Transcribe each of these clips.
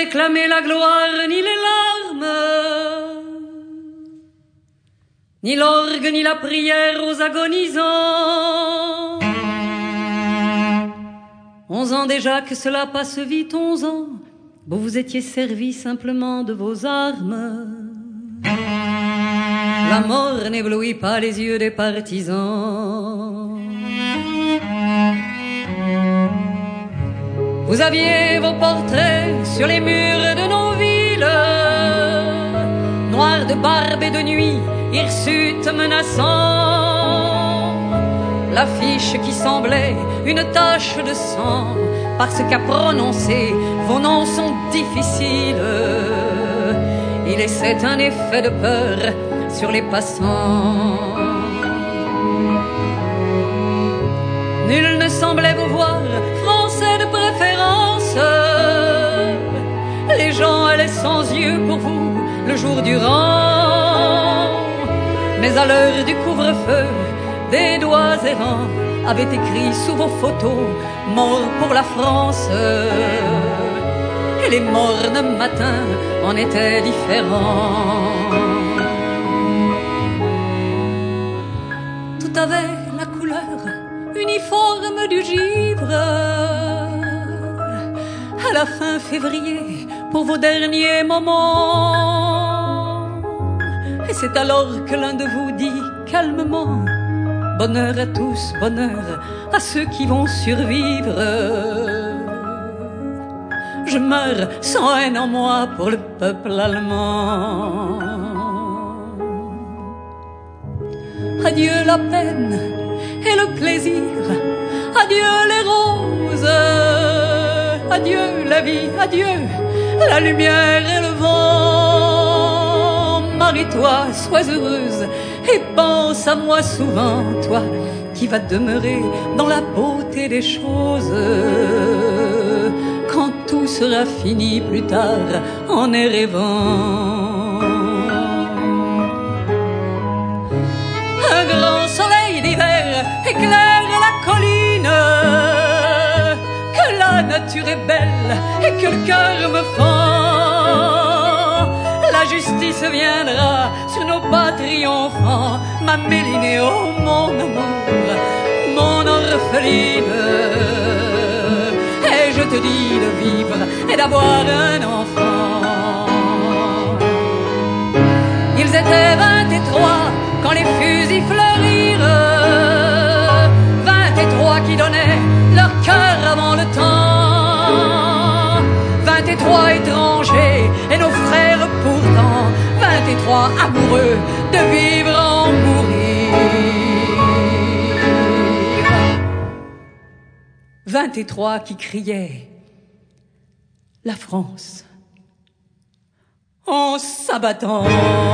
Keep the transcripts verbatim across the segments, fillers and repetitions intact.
réclamer la gloire ni les larmes, ni l'orgue ni la prière aux agonisants. Onze ans déjà que cela passe vite, onze ans, vous vous étiez servi simplement de vos armes. La mort n'éblouit pas les yeux des partisans. Vous aviez vos portraits sur les murs de nos villes, noirs de barbe et de nuit, hirsutes menaçants. L'affiche qui semblait une tache de sang, parce qu'à prononcer vos noms sont difficiles. Il laissait un effet de peur sur les passants. Nul ne semblait vous voir français de préférence. Les gens allaient sans yeux pour vous le jour durant. Mais à l'heure du couvre-feu, des doigts errants avaient écrit sous vos photos « Mort pour la France ». Et les mornes matins en étaient différents. Tout avait la couleur uniforme du givre. À la fin février, pour vos derniers moments. Et c'est alors que l'un de vous dit calmement: bonheur à tous, bonheur à ceux qui vont survivre. Je meurs sans haine en moi pour le peuple allemand. Adieu la peine et le plaisir, adieu les roses, adieu la vie, adieu la lumière et le vent. Marie-toi, sois heureuse et pense à moi souvent, toi qui vas demeurer dans la beauté des choses. Quand tout sera fini plus tard en est rêvant. Un grand soleil d'hiver éclaire la colline, que la nature est belle et que le cœur me fend. La justice viendra sur nos pas triomphants, ma Mélinée, oh mon amour, mon orpheline. Et je te dis de vivre et d'avoir un enfant. Ils étaient vingt et trois quand les fusils fleurirent, vingt et trois qui donnaient leur cœur avant le temps. Vingt et trois étrangers et nos frères pourtant, vingt et trois amoureux de vivre en mourir. Vingt et trois qui criaient la France en s'abattant.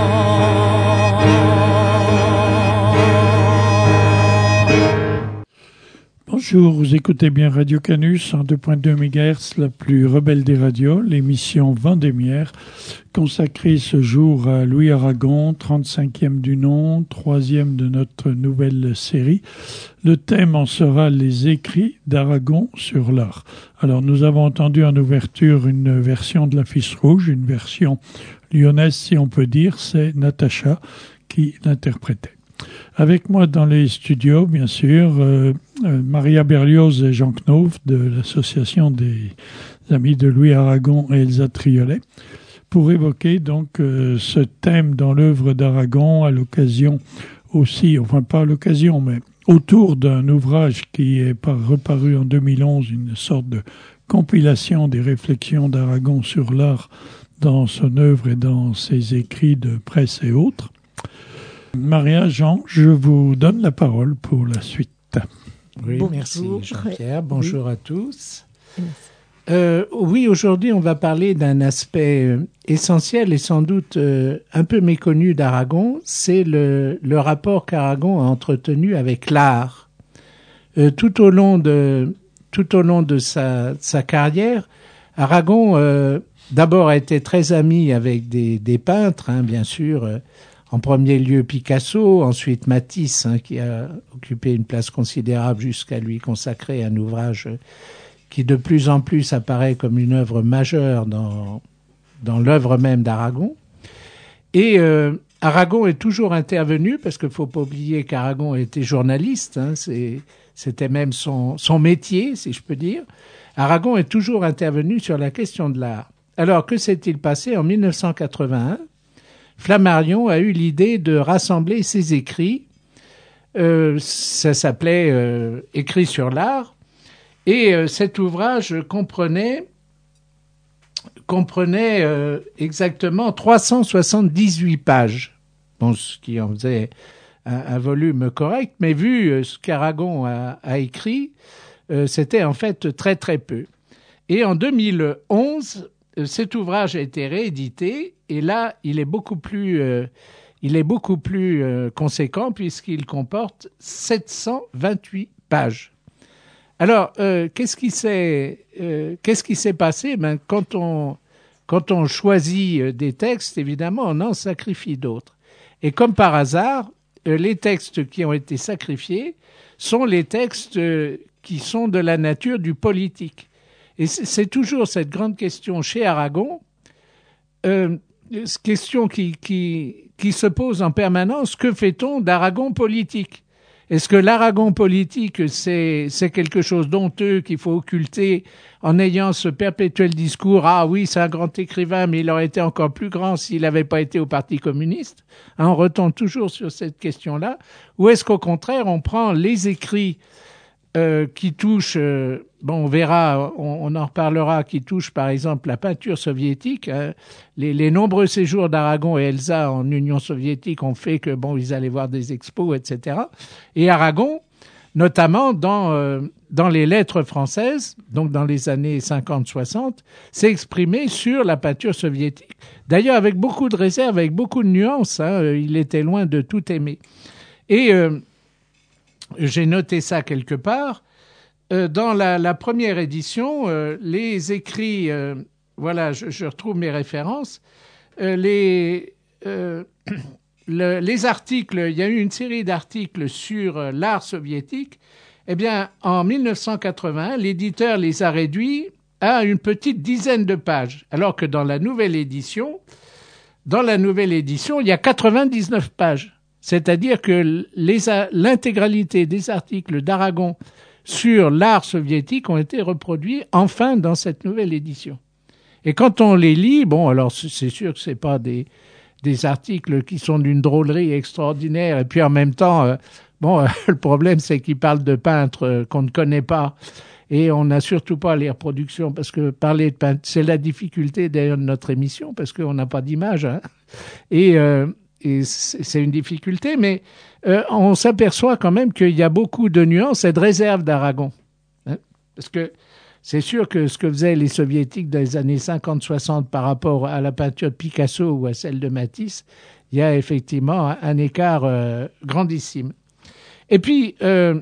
Bonjour, vous écoutez bien Radio Canus cent deux virgule deux mégahertz, la plus rebelle des radios, l'émission Vendémiaire, consacrée ce jour à Louis Aragon, trente-cinquième du nom, troisième de notre nouvelle série. Le thème en sera les écrits d'Aragon sur l'art. Alors nous avons entendu en ouverture une version de l'Affiche Rouge, une version lyonnaise si on peut dire, c'est Natacha qui l'interprétait. Avec moi dans les studios, bien sûr, euh, euh, Maria Berlioz et Jean Knopf de l'association des amis de Louis Aragon et Elsa Triolet, pour évoquer donc euh, ce thème dans l'œuvre d'Aragon à l'occasion aussi, enfin pas à l'occasion, mais autour d'un ouvrage qui est par, reparu en deux mille onze, une sorte de compilation des réflexions d'Aragon sur l'art dans son œuvre et dans ses écrits de presse et autres. Maria, Jean, je vous donne la parole pour la suite. Oui, Bonjour. merci Jean-Pierre. Oui. Bonjour à tous. Euh, oui, aujourd'hui, on va parler d'un aspect essentiel et sans doute euh, un peu méconnu d'Aragon, c'est le, le rapport qu'Aragon a entretenu avec l'art. Euh, tout au long de, tout au long de sa, sa carrière, Aragon, euh, d'abord, a été très ami avec des, des peintres, hein, bien sûr, euh, en premier lieu Picasso, ensuite Matisse, hein, qui a occupé une place considérable jusqu'à lui consacrer un ouvrage qui de plus en plus apparaît comme une œuvre majeure dans, dans l'œuvre même d'Aragon. Et euh, Aragon est toujours intervenu, parce qu'il ne faut pas oublier qu'Aragon était journaliste, hein, c'est, c'était même son, son métier, si je peux dire. Aragon est toujours intervenu sur la question de l'art. Alors, que s'est-il passé en mille neuf cent quatre-vingt-un ? Flammarion a eu l'idée de rassembler ses écrits. Euh, ça s'appelait euh, « Écrits sur l'art ». Et euh, cet ouvrage comprenait, comprenait euh, exactement trois cent soixante-dix-huit pages. Bon, ce qui en faisait un, un volume correct, mais vu euh, ce qu'Aragon a, a écrit, euh, c'était en fait très très peu. Et en deux mille onze, euh, cet ouvrage a été réédité, et là, il est beaucoup plus, euh, il est beaucoup plus euh, conséquent, puisqu'il comporte sept cent vingt-huit pages. Alors, euh, qu'est-ce qui s'est, euh, qu'est-ce qui s'est passé ? Ben, quand on, quand on choisit des textes, évidemment, on en sacrifie d'autres. Et comme par hasard, euh, les textes qui ont été sacrifiés sont les textes euh, qui sont de la nature du politique. Et c'est, c'est toujours cette grande question chez Aragon, euh, question qui, qui, qui se pose en permanence, que fait-on d'Aragon politique ? Est-ce que l'Aragon politique, c'est, c'est quelque chose d'honteux qu'il faut occulter en ayant ce perpétuel discours « Ah oui, c'est un grand écrivain, mais il aurait été encore plus grand s'il n'avait pas été au Parti communiste ». Hein, on retombe toujours sur cette question-là. Ou est-ce qu'au contraire, on prend les écrits euh, qui touchent, euh, bon, on verra, on, on en reparlera, qui touchent par exemple la peinture soviétique. Hein, les, les nombreux séjours d'Aragon et Elsa en Union soviétique ont fait que, bon, ils allaient voir des expos, et cetera. Et Aragon, notamment dans, euh, dans les lettres françaises, donc dans les années cinquante soixante, s'est exprimé sur la peinture soviétique. D'ailleurs, avec beaucoup de réserve, avec beaucoup de nuances, hein, il était loin de tout aimer. Et euh, j'ai noté ça quelque part. Euh, dans la, la première édition, euh, les écrits, euh, voilà, je, je retrouve mes références, euh, les... Euh, Le, les articles, il y a eu une série d'articles sur euh, l'art soviétique. Eh bien, en mille neuf cent quatre-vingt-un, l'éditeur les a réduits à une petite dizaine de pages, alors que dans la nouvelle édition, dans la nouvelle édition, il y a quatre-vingt-dix-neuf pages. C'est-à-dire que les, l'intégralité des articles d'Aragon sur l'art soviétique ont été reproduits enfin dans cette nouvelle édition. Et quand on les lit, bon, alors c'est sûr que c'est pas des des articles qui sont d'une drôlerie extraordinaire, et puis en même temps, euh, bon, euh, le problème c'est qu'ils parlent de peintres euh, qu'on ne connaît pas, et on n'a surtout pas les reproductions, parce que parler de peintre, c'est la difficulté d'ailleurs de notre émission, parce qu'on n'a pas d'image, hein, et, euh, et c'est, c'est une difficulté, mais euh, on s'aperçoit quand même qu'il y a beaucoup de nuances et de réserves d'Aragon, hein, parce que c'est sûr que ce que faisaient les soviétiques dans les années cinquante soixante par rapport à la peinture de Picasso ou à celle de Matisse, il y a effectivement un, un écart euh, grandissime. Et puis, euh,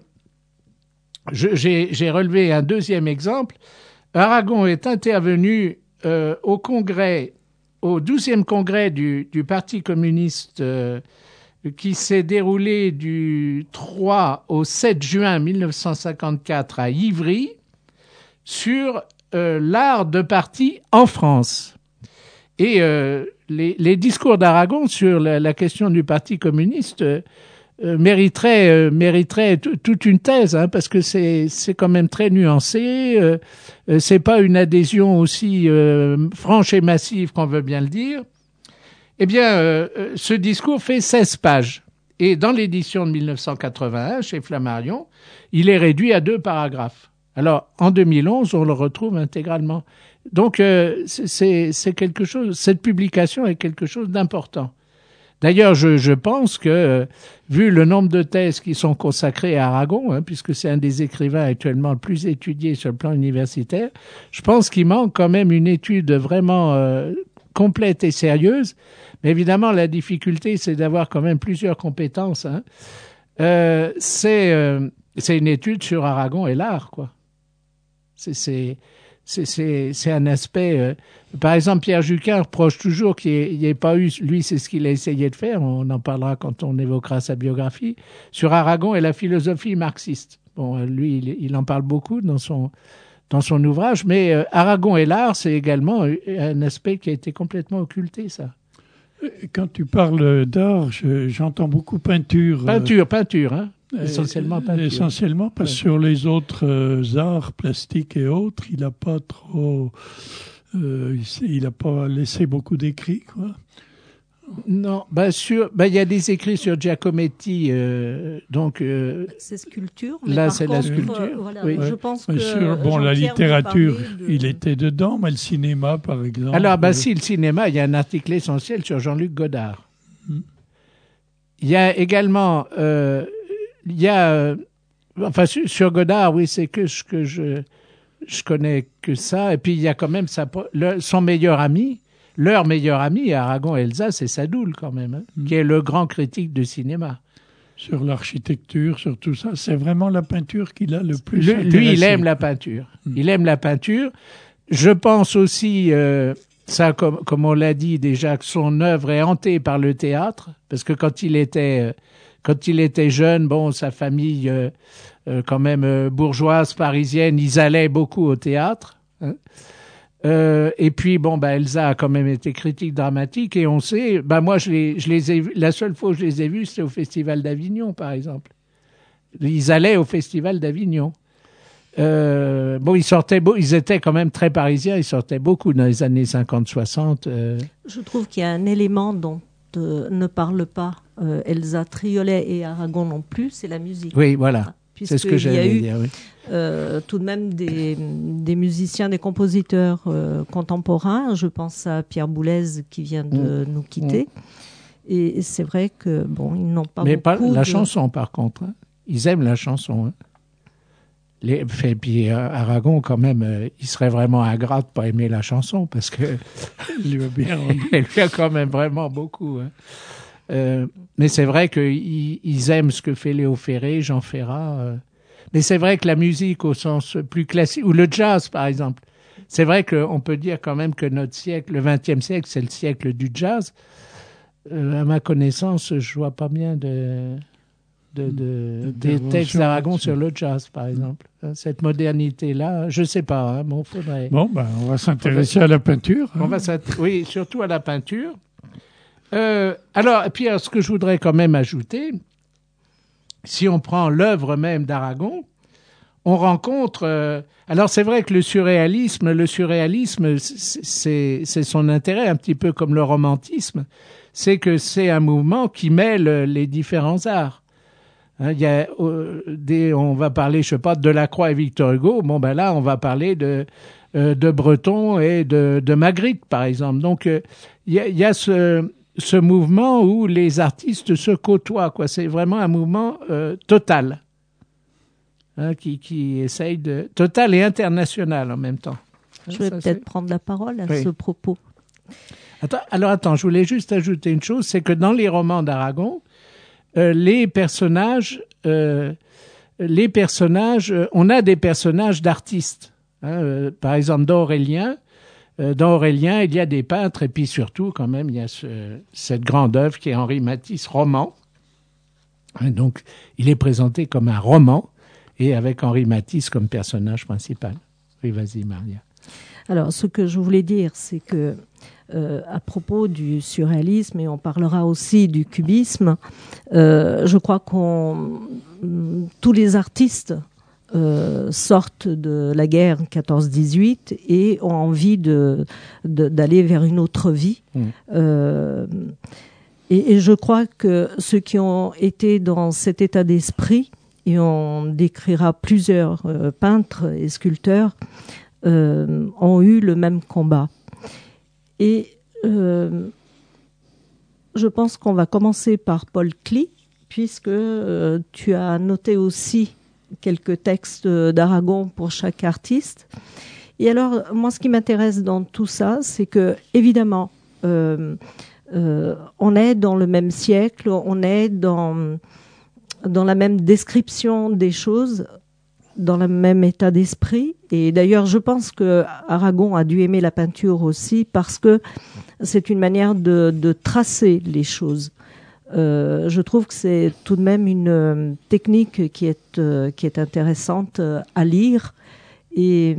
je, j'ai, j'ai relevé un deuxième exemple. Aragon est intervenu euh, au congrès, au douzième congrès du, du Parti communiste euh, qui s'est déroulé du trois au sept juin mille neuf cent cinquante-quatre à Ivry, sur euh, l'art de parti en France. Et euh, les, les discours d'Aragon sur la, la question du Parti communiste euh, mériteraient, euh, mériteraient t- toute une thèse, hein, parce que c'est, c'est quand même très nuancé. Euh, euh, c'est pas une adhésion aussi euh, franche et massive qu'on veut bien le dire. Eh bien, euh, ce discours fait seize pages. Et dans l'édition de mille neuf cent quatre-vingt-un, chez Flammarion, il est réduit à deux paragraphes. Alors, en deux mille onze, on le retrouve intégralement. Donc, euh, c'est, c'est quelque chose, cette publication est quelque chose d'important. D'ailleurs, je, je pense que, euh, vu le nombre de thèses qui sont consacrées à Aragon, hein, puisque c'est un des écrivains actuellement le plus étudié sur le plan universitaire, je pense qu'il manque quand même une étude vraiment euh, complète et sérieuse. Mais évidemment, la difficulté, c'est d'avoir quand même plusieurs compétences. Hein. Euh, c'est, euh, c'est une étude sur Aragon et l'art, quoi. C'est, c'est, c'est, c'est, c'est un aspect... Euh, par exemple, Pierre Juquin reproche toujours qu'il n'y ait pas eu... Lui, c'est ce qu'il a essayé de faire. On en parlera quand on évoquera sa biographie. Sur Aragon et la philosophie marxiste. Bon, lui, il, il en parle beaucoup dans son, dans son ouvrage. Mais euh, Aragon et l'art, c'est également un aspect qui a été complètement occulté, ça. Quand tu parles d'art, je, j'entends beaucoup peinture. Peinture, euh, peinture, hein. Essentiellement peinture. Essentiellement, parce que ouais. sur les autres euh, arts, plastiques et autres, il n'a pas trop... Euh, il n'a pas laissé beaucoup d'écrits, quoi. Non, ben sur, ben il y a des écrits sur Giacometti, euh, donc. Euh, c'est sculpture. Mais là, c'est contre, la sculpture. Euh, voilà, oui. Je pense mais que sur, bon, la littérature, de... il était dedans, mais le cinéma, par exemple. Alors, ben euh... si le cinéma, il y a un article essentiel sur Jean-Luc Godard. Hmm. Il y a également, euh, il y a, euh, enfin sur, sur Godard, oui, c'est que ce que je, je connais que ça, et puis il y a quand même sa, le, son meilleur ami. Leur meilleur ami, Aragon et Elsa, c'est Sadoul quand même, hein, mmh. qui est le grand critique de cinéma. Sur l'architecture, sur tout ça, c'est vraiment la peinture qu'il a le plus le, intéressé. Lui, il aime la peinture. Mmh. Il aime la peinture. Je pense aussi, euh, ça, comme, comme on l'a dit déjà, que son œuvre est hantée par le théâtre, parce que quand il était, euh, quand il était jeune, bon, sa famille, euh, euh, quand même euh, bourgeoise, parisienne, ils allaient beaucoup au théâtre. Hein. Euh, et puis bon, bah Elsa a quand même été critique dramatique et on sait, bah moi je les, je les ai, la seule fois où je les ai vus, c'était au Festival d'Avignon par exemple. Ils allaient au Festival d'Avignon. Euh, bon, ils sortaient, beau, ils étaient quand même très parisiens, ils sortaient beaucoup dans les années cinquante soixante. Euh. Je trouve qu'il y a un élément dont euh, ne parle pas euh, Elsa Triolet et Aragon non plus, c'est la musique. Oui, voilà. C'est ce que j'allais dire, oui. Euh, tout de même des, des musiciens, des compositeurs euh, contemporains. Je pense à Pierre Boulez qui vient de mmh. nous quitter. Mmh. Et, et c'est vrai que bon, ils n'ont pas Mais beaucoup. Mais pas la de... chanson, par contre. Hein. Ils aiment la chanson. Hein. Les, et puis euh, Aragon, quand même, euh, il serait vraiment ingrat de pas aimer la chanson parce que il lui a bien elle lui a quand même vraiment beaucoup. Hein. Euh, mais c'est vrai qu'ils ils aiment ce que fait Léo Ferré, Jean Ferrat. Euh. Mais c'est vrai que la musique au sens plus classique, ou le jazz par exemple, c'est vrai qu'on peut dire quand même que notre siècle, le vingtième siècle, c'est le siècle du jazz. Euh, à ma connaissance, je vois pas bien de, de, de, des textes d'Aragon sur le jazz par exemple. Cette modernité-là, je sais pas. Hein, bon, faudrait, bon ben, on va s'intéresser faudrait, à la peinture. Hein. On va oui, surtout à la peinture. Euh, alors, et puis, alors, ce que je voudrais quand même ajouter, si on prend l'œuvre même d'Aragon, on rencontre... Euh, alors, c'est vrai que le surréalisme, le surréalisme, c'est, c'est son intérêt, un petit peu comme le romantisme, c'est que c'est un mouvement qui mêle les différents arts. Hein, il y a, euh, des, on va parler, je sais pas, de Delacroix et Victor Hugo. Bon, ben là, on va parler de, euh, de Breton et de, de Magritte, par exemple. Donc, euh, il y a, il y a ce... ce mouvement où les artistes se côtoient, quoi. C'est vraiment un mouvement euh, total, hein, qui, qui essaye de... total et international en même temps. Je vais Ça, peut-être c'est... prendre la parole à oui. ce propos. Attends, alors attends, je voulais juste ajouter une chose, c'est que dans les romans d'Aragon, euh, les personnages, euh, les personnages, euh, on a des personnages d'artistes. Hein, euh, par exemple, dans Aurélien, Dans Aurélien, il y a des peintres et puis surtout, quand même, il y a ce, cette grande œuvre qui est Henri Matisse, roman. Donc, il est présenté comme un roman et avec Henri Matisse comme personnage principal. Oui, vas-y, Maria. Alors, ce que je voulais dire, c'est que euh, à propos du surréalisme, et on parlera aussi du cubisme, euh, je crois qu'on tous les artistes Euh, sortent de la guerre quatorze dix-huit et ont envie de, de, d'aller vers une autre vie. Mmh. Euh, et, et je crois que ceux qui ont été dans cet état d'esprit, et on décrira plusieurs euh, peintres et sculpteurs, euh, ont eu le même combat. Et euh, je pense qu'on va commencer par Paul Klee, puisque euh, tu as noté aussi quelques textes d'Aragon pour chaque artiste. Et alors, moi, ce qui m'intéresse dans tout ça, c'est que, évidemment, euh, euh, on est dans le même siècle, on est dans, dans la même description des choses, dans le même état d'esprit. Et d'ailleurs, je pense que Aragon a dû aimer la peinture aussi parce que c'est une manière de, de tracer les choses. Euh, je trouve que c'est tout de même une euh, technique qui est, euh, qui est intéressante euh, à lire et,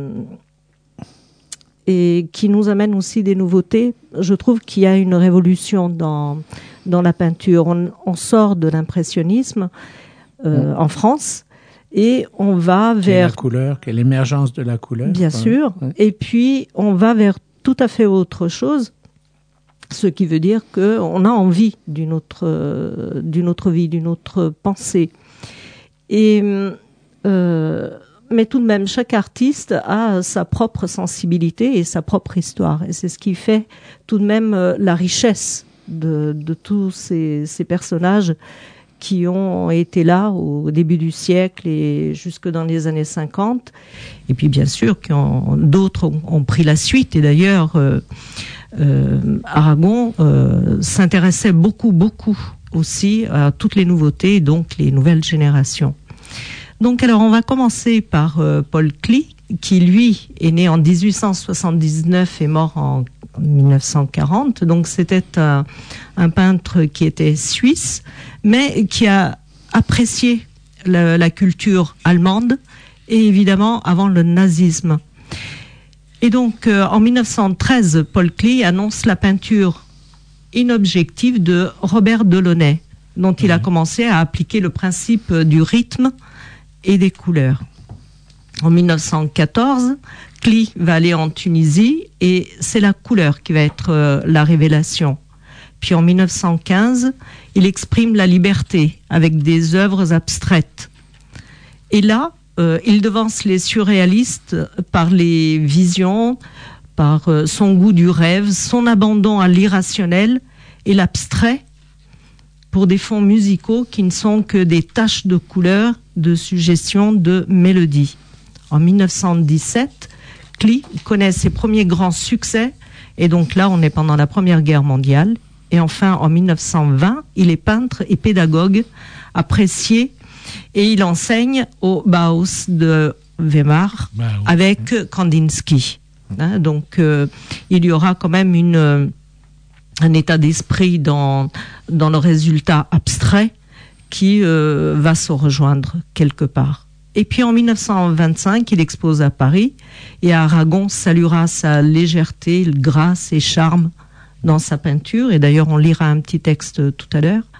et qui nous amène aussi des nouveautés. Je trouve qu'il y a une révolution dans, dans la peinture. On, on sort de l'impressionnisme euh, mmh. en France et on va vers... la couleur, quelle l'émergence de la couleur. Bien quoi. sûr. Ouais. Et puis, on va vers tout à fait autre chose. Ce qui veut dire qu'on a envie d'une autre, euh, d'une autre vie, d'une autre pensée. Et, euh, mais tout de même, chaque artiste a sa propre sensibilité et sa propre histoire. Et c'est ce qui fait tout de même euh, la richesse de, de tous ces, ces personnages qui ont été là au début du siècle et jusque dans les années cinquante. Et puis, bien sûr, qui ont, d'autres ont, ont pris la suite. Et d'ailleurs... Euh, Euh, Aragon euh, s'intéressait beaucoup, beaucoup aussi à toutes les nouveautés, donc les nouvelles générations. Donc, alors, on va commencer par euh, Paul Klee, qui, lui, est né en dix-huit cent soixante-dix-neuf et mort en dix-neuf cent quarante. Donc, c'était un, un peintre qui était suisse, mais qui a apprécié la, la culture allemande et, évidemment, avant le nazisme. Et donc, euh, en dix-neuf cent treize, Paul Klee annonce la peinture inobjective de Robert Delaunay, dont il mmh. a commencé à appliquer le principe du rythme et des couleurs. En dix-neuf cent quatorze, Klee va aller en Tunisie et c'est la couleur qui va être euh, la révélation. Puis en dix-neuf cent quinze, il exprime la liberté avec des œuvres abstraites. Et là, Euh, il devance les surréalistes par les visions, par euh, son goût du rêve, son abandon à l'irrationnel et l'abstrait pour des fonds musicaux qui ne sont que des taches de couleur, de suggestion, de mélodie. En dix-neuf cent dix-sept, Klee connaît ses premiers grands succès et donc là on est pendant la Première Guerre mondiale. Et enfin en dix-neuf cent vingt, il est peintre et pédagogue apprécié. Et il enseigne au Bauhaus de Weimar Bauhaus. avec Kandinsky. Hein, donc, euh, il y aura quand même une, euh, un état d'esprit dans, dans le résultat abstrait qui euh, va se rejoindre quelque part. Et puis, en dix-neuf cent vingt-cinq, il expose à Paris et à Aragon saluera sa légèreté, grâce et charme dans sa peinture. Et d'ailleurs, on lira un petit texte tout à l'heure.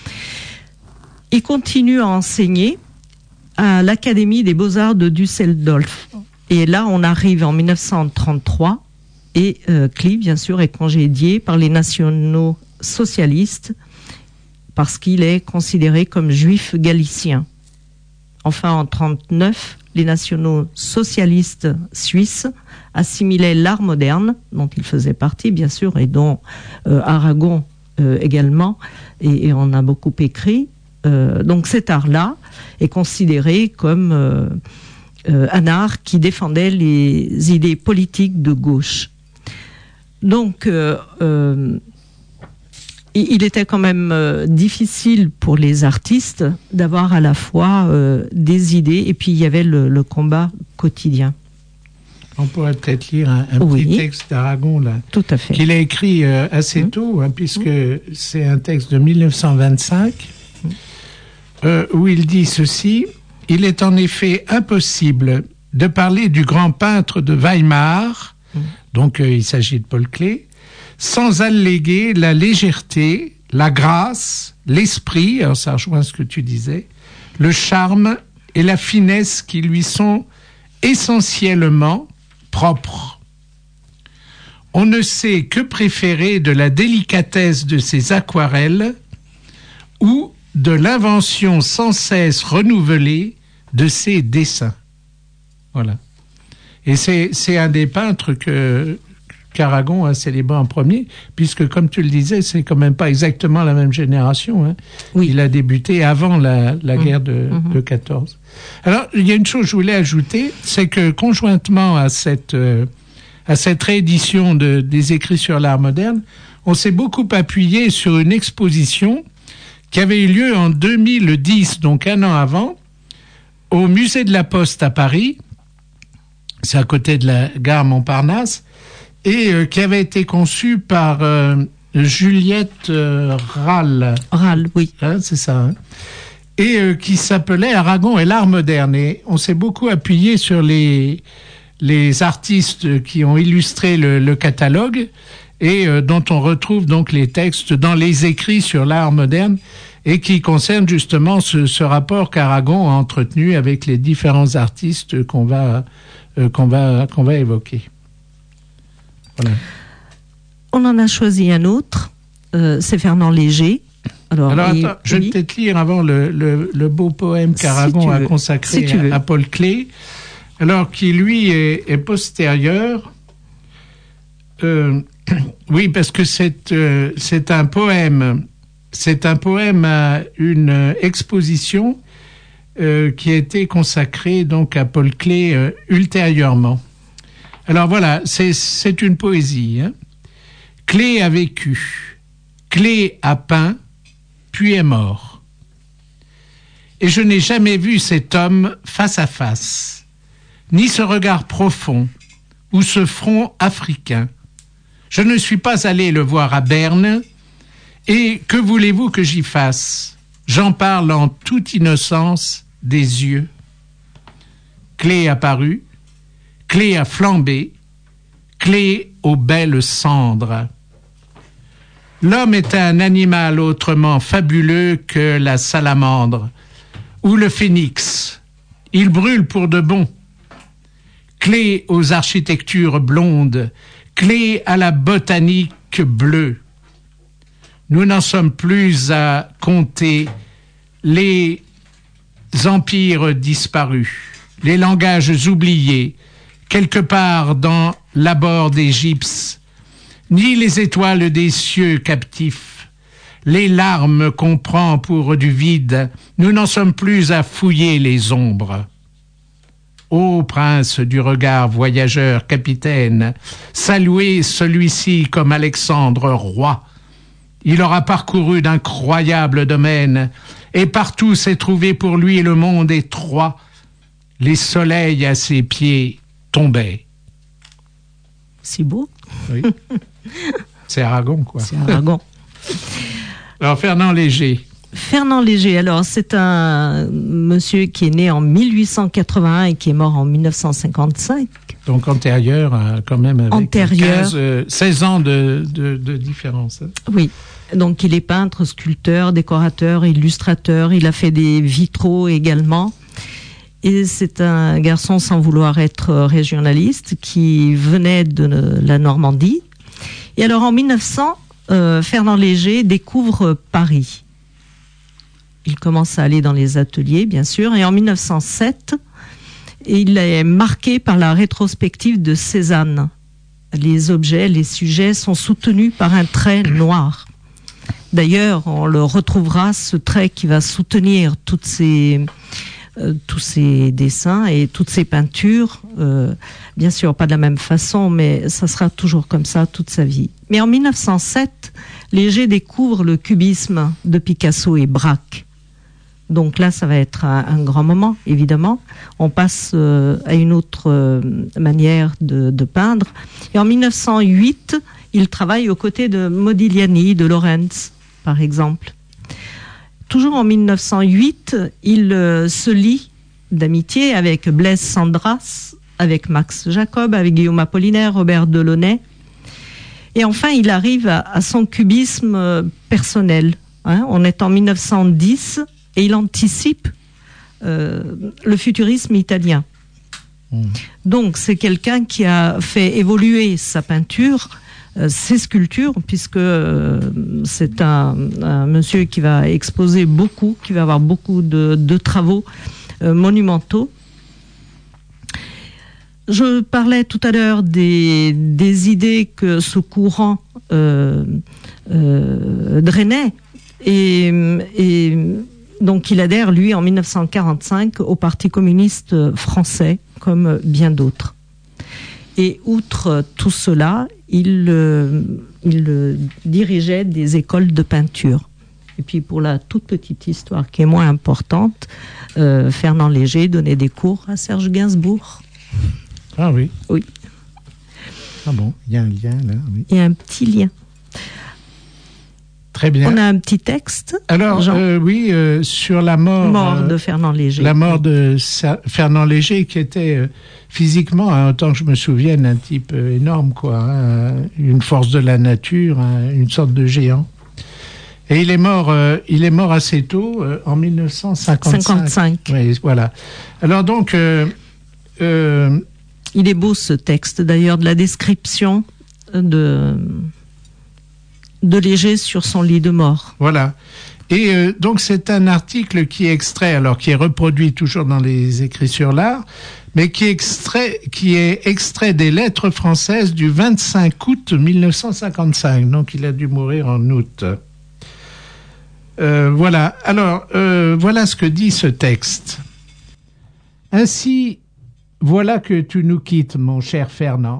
Il continue à enseigner à l'Académie des Beaux-Arts de Düsseldorf. Et là, on arrive en dix-neuf cent trente-trois et euh, Klee, bien sûr, est congédié par les nationaux socialistes parce qu'il est considéré comme juif galicien. Enfin, en trente-neuf, les nationaux socialistes suisses assimilaient l'art moderne, dont il faisait partie, bien sûr, et dont euh, Aragon euh, également, et, et on a beaucoup écrit. Euh, donc cet art-là est considéré comme euh, euh, un art qui défendait les idées politiques de gauche. Donc euh, euh, il était quand même euh, difficile pour les artistes d'avoir à la fois euh, des idées et puis il y avait le, le combat quotidien. On pourrait peut-être lire un, un oui, petit texte d'Aragon là, tout à fait. qu'il a écrit euh, assez mmh. tôt, hein, puisque mmh. c'est un texte de dix-neuf cent vingt-cinq. Mmh. Euh, où il dit ceci: « Il est en effet impossible de parler du grand peintre de Weimar, mmh. donc euh, il s'agit de Paul Klee, sans alléguer la légèreté, la grâce, l'esprit, alors ça rejoint ce que tu disais, le charme et la finesse qui lui sont essentiellement propres. On ne sait que préférer de la délicatesse de ses aquarelles ou de l'invention sans cesse renouvelée de ses dessins. » Voilà. Et c'est, c'est un des peintres que qu'Aragon a célébré en premier, puisque, comme tu le disais, c'est quand même pas exactement la même génération. Hein. Oui. Il a débuté avant la, la mmh. guerre de, mmh. de quatorze. Alors, il y a une chose que je voulais ajouter, c'est que conjointement à cette, euh, à cette réédition de, des écrits sur l'art moderne, on s'est beaucoup appuyé sur une exposition qui avait eu lieu en deux mille dix, donc un an avant, au musée de la Poste à Paris, c'est à côté de la gare Montparnasse, et euh, qui avait été conçue par euh, Juliette euh, Rall. Rall, oui. Hein, c'est ça. Hein. et euh, qui s'appelait Aragon et l'art moderne. Et on s'est beaucoup appuyé sur les, les artistes qui ont illustré le, le catalogue et euh, dont on retrouve donc les textes dans les écrits sur l'art moderne et qui concernent justement ce, ce rapport qu'Aragon a entretenu avec les différents artistes qu'on va, euh, qu'on va, qu'on va évoquer. Voilà. On en a choisi un autre, euh, c'est Fernand Léger. Alors, Alors il, attends, je vais oui. peut-être lire avant le, le, le beau poème qu'Aragon Si a veux. consacré Si à, à Paul Klee, alors qui lui est, est postérieur. Euh, oui, parce que c'est, euh, c'est un poème, c'est un poème à une exposition euh, qui a été consacrée donc à Paul Klee euh, ultérieurement. Alors voilà, c'est, c'est une poésie. Hein. Klee a vécu, Klee a peint, puis est mort. Et je n'ai jamais vu cet homme face à face, ni ce regard profond, ou ce front africain. Je ne suis pas allé le voir à Berne, et que voulez-vous que j'y fasse? J'en parle en toute innocence des yeux. Klee a paru, Klee a flambé, Klee aux belles cendres. L'homme est un animal autrement fabuleux que la salamandre ou le phénix. Il brûle pour de bon. Klee aux architectures blondes, Klee à la botanique bleue. Nous n'en sommes plus à compter les empires disparus, les langages oubliés, quelque part dans l'abord des gypses, ni les étoiles des cieux captifs, les larmes qu'on prend pour du vide, nous n'en sommes plus à fouiller les ombres. Ô prince du regard voyageur capitaine, saluez celui-ci comme Alexandre roi. Il aura parcouru d'incroyables domaines, et partout s'est trouvé pour lui le monde étroit. Les soleils à ses pieds tombaient. C'est beau. Oui. C'est Aragon, quoi. C'est Aragon. Alors, Fernand Léger. Fernand Léger, alors c'est un monsieur qui est né en mille huit cent quatre-vingt-un et qui est mort en mille neuf cent cinquante-cinq. Donc antérieur, euh, quand même, avec Antérieur. quinze, euh, seize ans de, de, de différence. Oui, donc il est peintre, sculpteur, décorateur, illustrateur, il a fait des vitraux également. Et c'est un garçon, sans vouloir être régionaliste, qui venait de la Normandie. Et alors en mille neuf cents, euh, Fernand Léger découvre Paris. Il commence à aller dans les ateliers, bien sûr, et en mille neuf cent sept, il est marqué par la rétrospective de Cézanne. Les objets, les sujets sont soutenus par un trait noir. D'ailleurs, on le retrouvera, ce trait qui va soutenir toutes ces, euh, tous ces dessins et toutes ces peintures. Euh, bien sûr, pas de la même façon, mais ça sera toujours comme ça toute sa vie. Mais en mille neuf cent sept, Léger découvre le cubisme de Picasso et Braque. Donc là, ça va être un, un grand moment, évidemment. On passe euh, à une autre euh, manière de, de peindre. Et en mille neuf cent huit, il travaille aux côtés de Modigliani, de Lorenz, par exemple. Toujours en mille neuf cent huit, il euh, se lie d'amitié avec Blaise Sandras, avec Max Jacob, avec Guillaume Apollinaire, Robert Delaunay. Et enfin, il arrive à, à son cubisme euh, personnel. Hein. On est en mille neuf cent dix... et il anticipe euh, le futurisme italien. Mmh. Donc, c'est quelqu'un qui a fait évoluer sa peinture, euh, ses sculptures, puisque euh, c'est un, un monsieur qui va exposer beaucoup, qui va avoir beaucoup de, de travaux euh, monumentaux. Je parlais tout à l'heure des, des idées que ce courant euh, euh, drainait, et, et donc il adhère, lui, en mille neuf cent quarante-cinq au Parti communiste français, comme bien d'autres. Et outre tout cela, il, euh, il euh, dirigeait des écoles de peinture. Et puis pour la toute petite histoire qui est moins importante, euh, Fernand Léger donnait des cours à Serge Gainsbourg. Ah oui. Oui. Ah bon, il y a un lien là, oui. Il y a un petit lien. Très bien. On a un petit texte. Alors, euh, oui, euh, sur la mort, mort euh, de Fernand Léger. La mort de Sa- Fernand Léger, qui était euh, physiquement, hein, autant que je me souvienne, un type euh, énorme, quoi, hein, une force de la nature, hein, une sorte de géant. Et il est mort, euh, il est mort assez tôt, euh, en mille neuf cent cinquante-cinq. cinquante-cinq. Oui, voilà. Alors donc, euh, euh, il est beau ce texte, d'ailleurs, de la description de de Léger sur son lit de mort. Voilà. Et euh, donc c'est un article qui est extrait, alors qui est reproduit toujours dans les écrits sur l'art, mais qui est extrait, qui est extrait des lettres françaises du vingt-cinq août mille neuf cent cinquante-cinq. Donc il a dû mourir en août. Euh, voilà. Alors euh, voilà ce que dit ce texte. Ainsi, voilà que tu nous quittes, mon cher Fernand,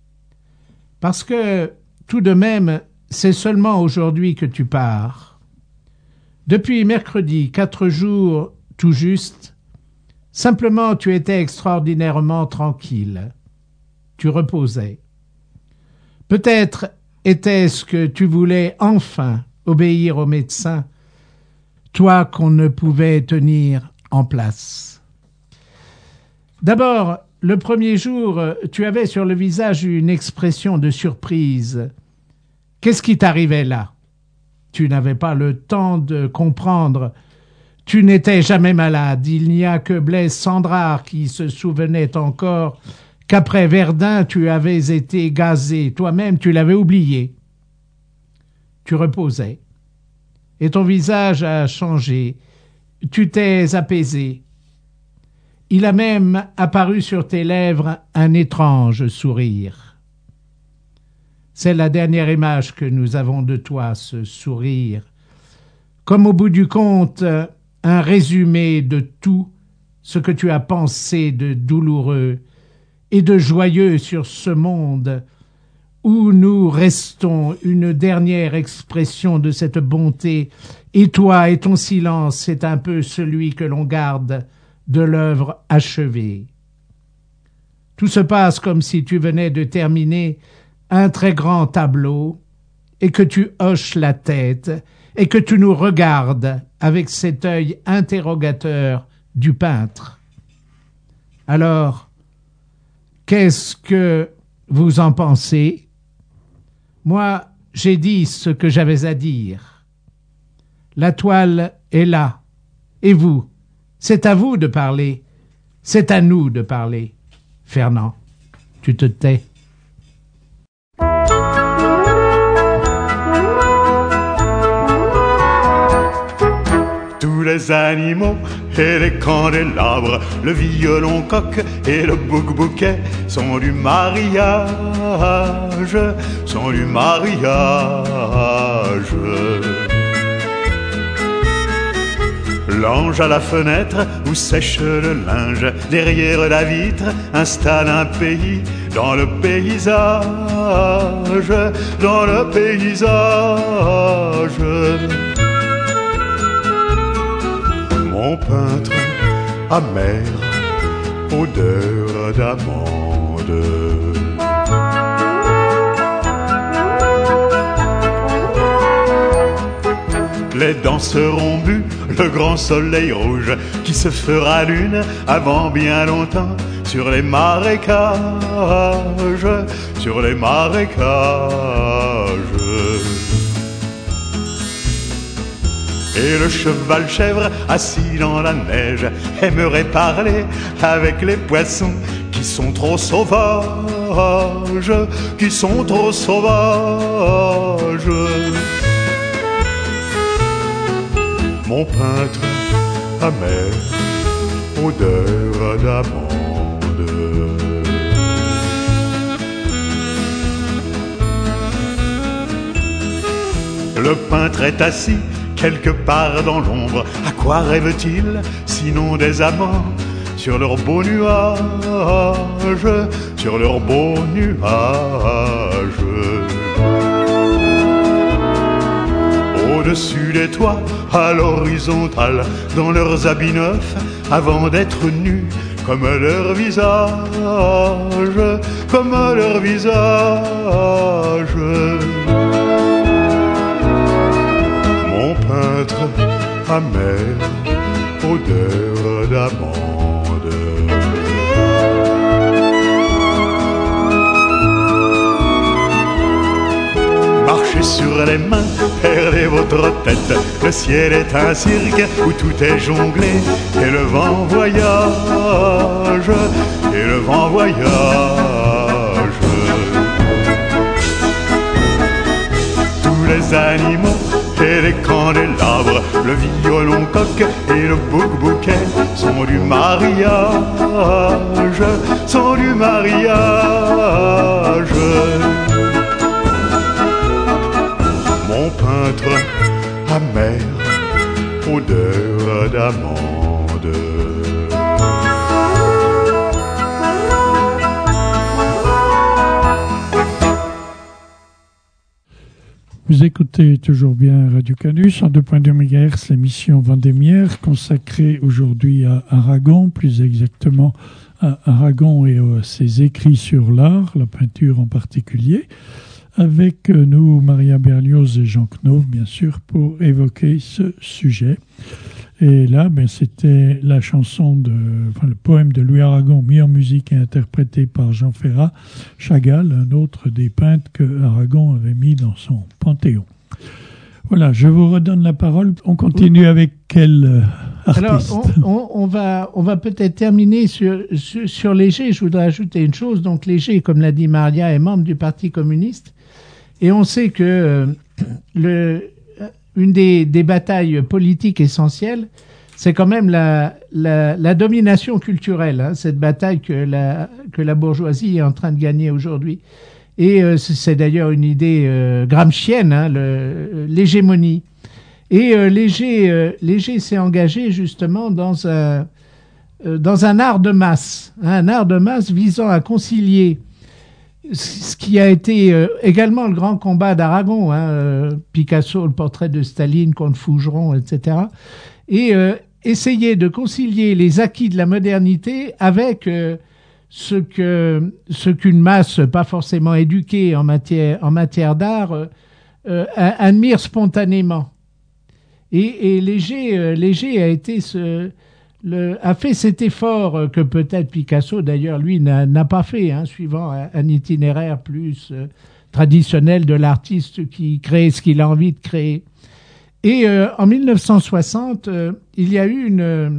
parce que tout de même, c'est seulement aujourd'hui que tu pars. Depuis mercredi, quatre jours tout juste, simplement tu étais extraordinairement tranquille. Tu reposais. Peut-être était-ce que tu voulais enfin obéir au médecin, toi qu'on ne pouvait tenir en place. D'abord, le premier jour, tu avais sur le visage une expression de surprise. Qu'est-ce qui t'arrivait là? Tu n'avais pas le temps de comprendre. Tu n'étais jamais malade. Il n'y a que Blaise Cendrars qui se souvenait encore qu'après Verdun, tu avais été gazé. Toi-même, tu l'avais oublié. Tu reposais. Et ton visage a changé. Tu t'es apaisé. Il a même apparu sur tes lèvres un étrange sourire. C'est la dernière image que nous avons de toi, ce sourire. Comme au bout du compte, un résumé de tout ce que tu as pensé de douloureux et de joyeux sur ce monde où nous restons, une dernière expression de cette bonté. Et toi et ton silence, c'est un peu celui que l'on garde de l'œuvre achevée. Tout se passe comme si tu venais de terminer un très grand tableau et que tu hoches la tête et que tu nous regardes avec cet œil interrogateur du peintre. Alors, qu'est-ce que vous en pensez? Moi, j'ai dit ce que j'avais à dire. La toile est là. Et vous? C'est à vous de parler. C'est à nous de parler. Fernand, tu te tais. Tous les animaux et les candélabres, le violon coq et le bouc-bouquet sont du mariage, sont du mariage. L'ange à la fenêtre où sèche le linge, derrière la vitre installe un pays dans le paysage, dans le paysage. Mon peintre amer, odeur d'amande. Les dents seront bues, le grand soleil rouge qui se fera lune avant bien longtemps sur les marécages, sur les marécages. Et le cheval chèvre assis dans la neige aimerait parler avec les poissons qui sont trop sauvages, qui sont trop sauvages. Mon peintre amer, odeur d'amande. Le peintre est assis quelque part dans l'ombre. À quoi rêve-t-il, sinon des amants sur leurs beaux nuages, sur leurs beaux nuages. Au-dessus des toits, à l'horizontale, dans leurs habits neufs, avant d'être nus, comme leur visage, comme leur visage. peintre amer, odeur d'amande. Marchez sur les mains, perdez votre tête. Le ciel est un cirque où tout est jonglé. Et le vent voyage, et le vent voyage. Tous les animaux et les candélabres, le violon coq et le bouc-bouquet sont du mariage, sont du mariage. Mon peintre amer, odeur d'amande. Vous écoutez toujours bien Radio Canus, cent deux virgule deux mégahertz, l'émission Vendémiaire, consacrée aujourd'hui à Aragon, plus exactement à Aragon et à ses écrits sur l'art, la peinture en particulier, avec nous, Maria Berlioz et Jean Knopf, bien sûr, pour évoquer ce sujet. Et là, ben, c'était la chanson, de, enfin, le poème de Louis Aragon, mis en musique et interprété par Jean Ferrat, Chagall, un autre des peintres que Aragon avait mis dans son panthéon. Voilà, je vous redonne la parole. On continue avec quel artiste? Alors, on, on, on va, on va peut-être terminer sur, sur, sur Léger. Je voudrais ajouter une chose. Donc, Léger, comme l'a dit Maria, est membre du Parti communiste. Et on sait que euh, le... une des, des batailles politiques essentielles, c'est quand même la, la, la domination culturelle, hein, cette bataille que la, que la bourgeoisie est en train de gagner aujourd'hui. Et euh, c'est d'ailleurs une idée euh, gramscienne, hein, le, l'hégémonie. Et euh, Léger, euh, Léger s'est engagé justement dans un, euh, dans un art de masse, hein, un art de masse visant à concilier ce qui a été euh, également le grand combat d'Aragon, hein, euh, Picasso, le portrait de Staline contre Fougeron, et cetera. Et euh, essayer de concilier les acquis de la modernité avec euh, ce que ce qu'une masse pas forcément éduquée en matière en matière d'art euh, euh, admire spontanément. Et, et Léger, euh, Léger a été ce Le, a fait cet effort que peut-être Picasso, d'ailleurs, lui, n'a, n'a pas fait, hein, suivant un, un itinéraire plus euh, traditionnel de l'artiste qui crée ce qu'il a envie de créer. Et euh, en mille neuf cent soixante, euh, il y a eu une, euh,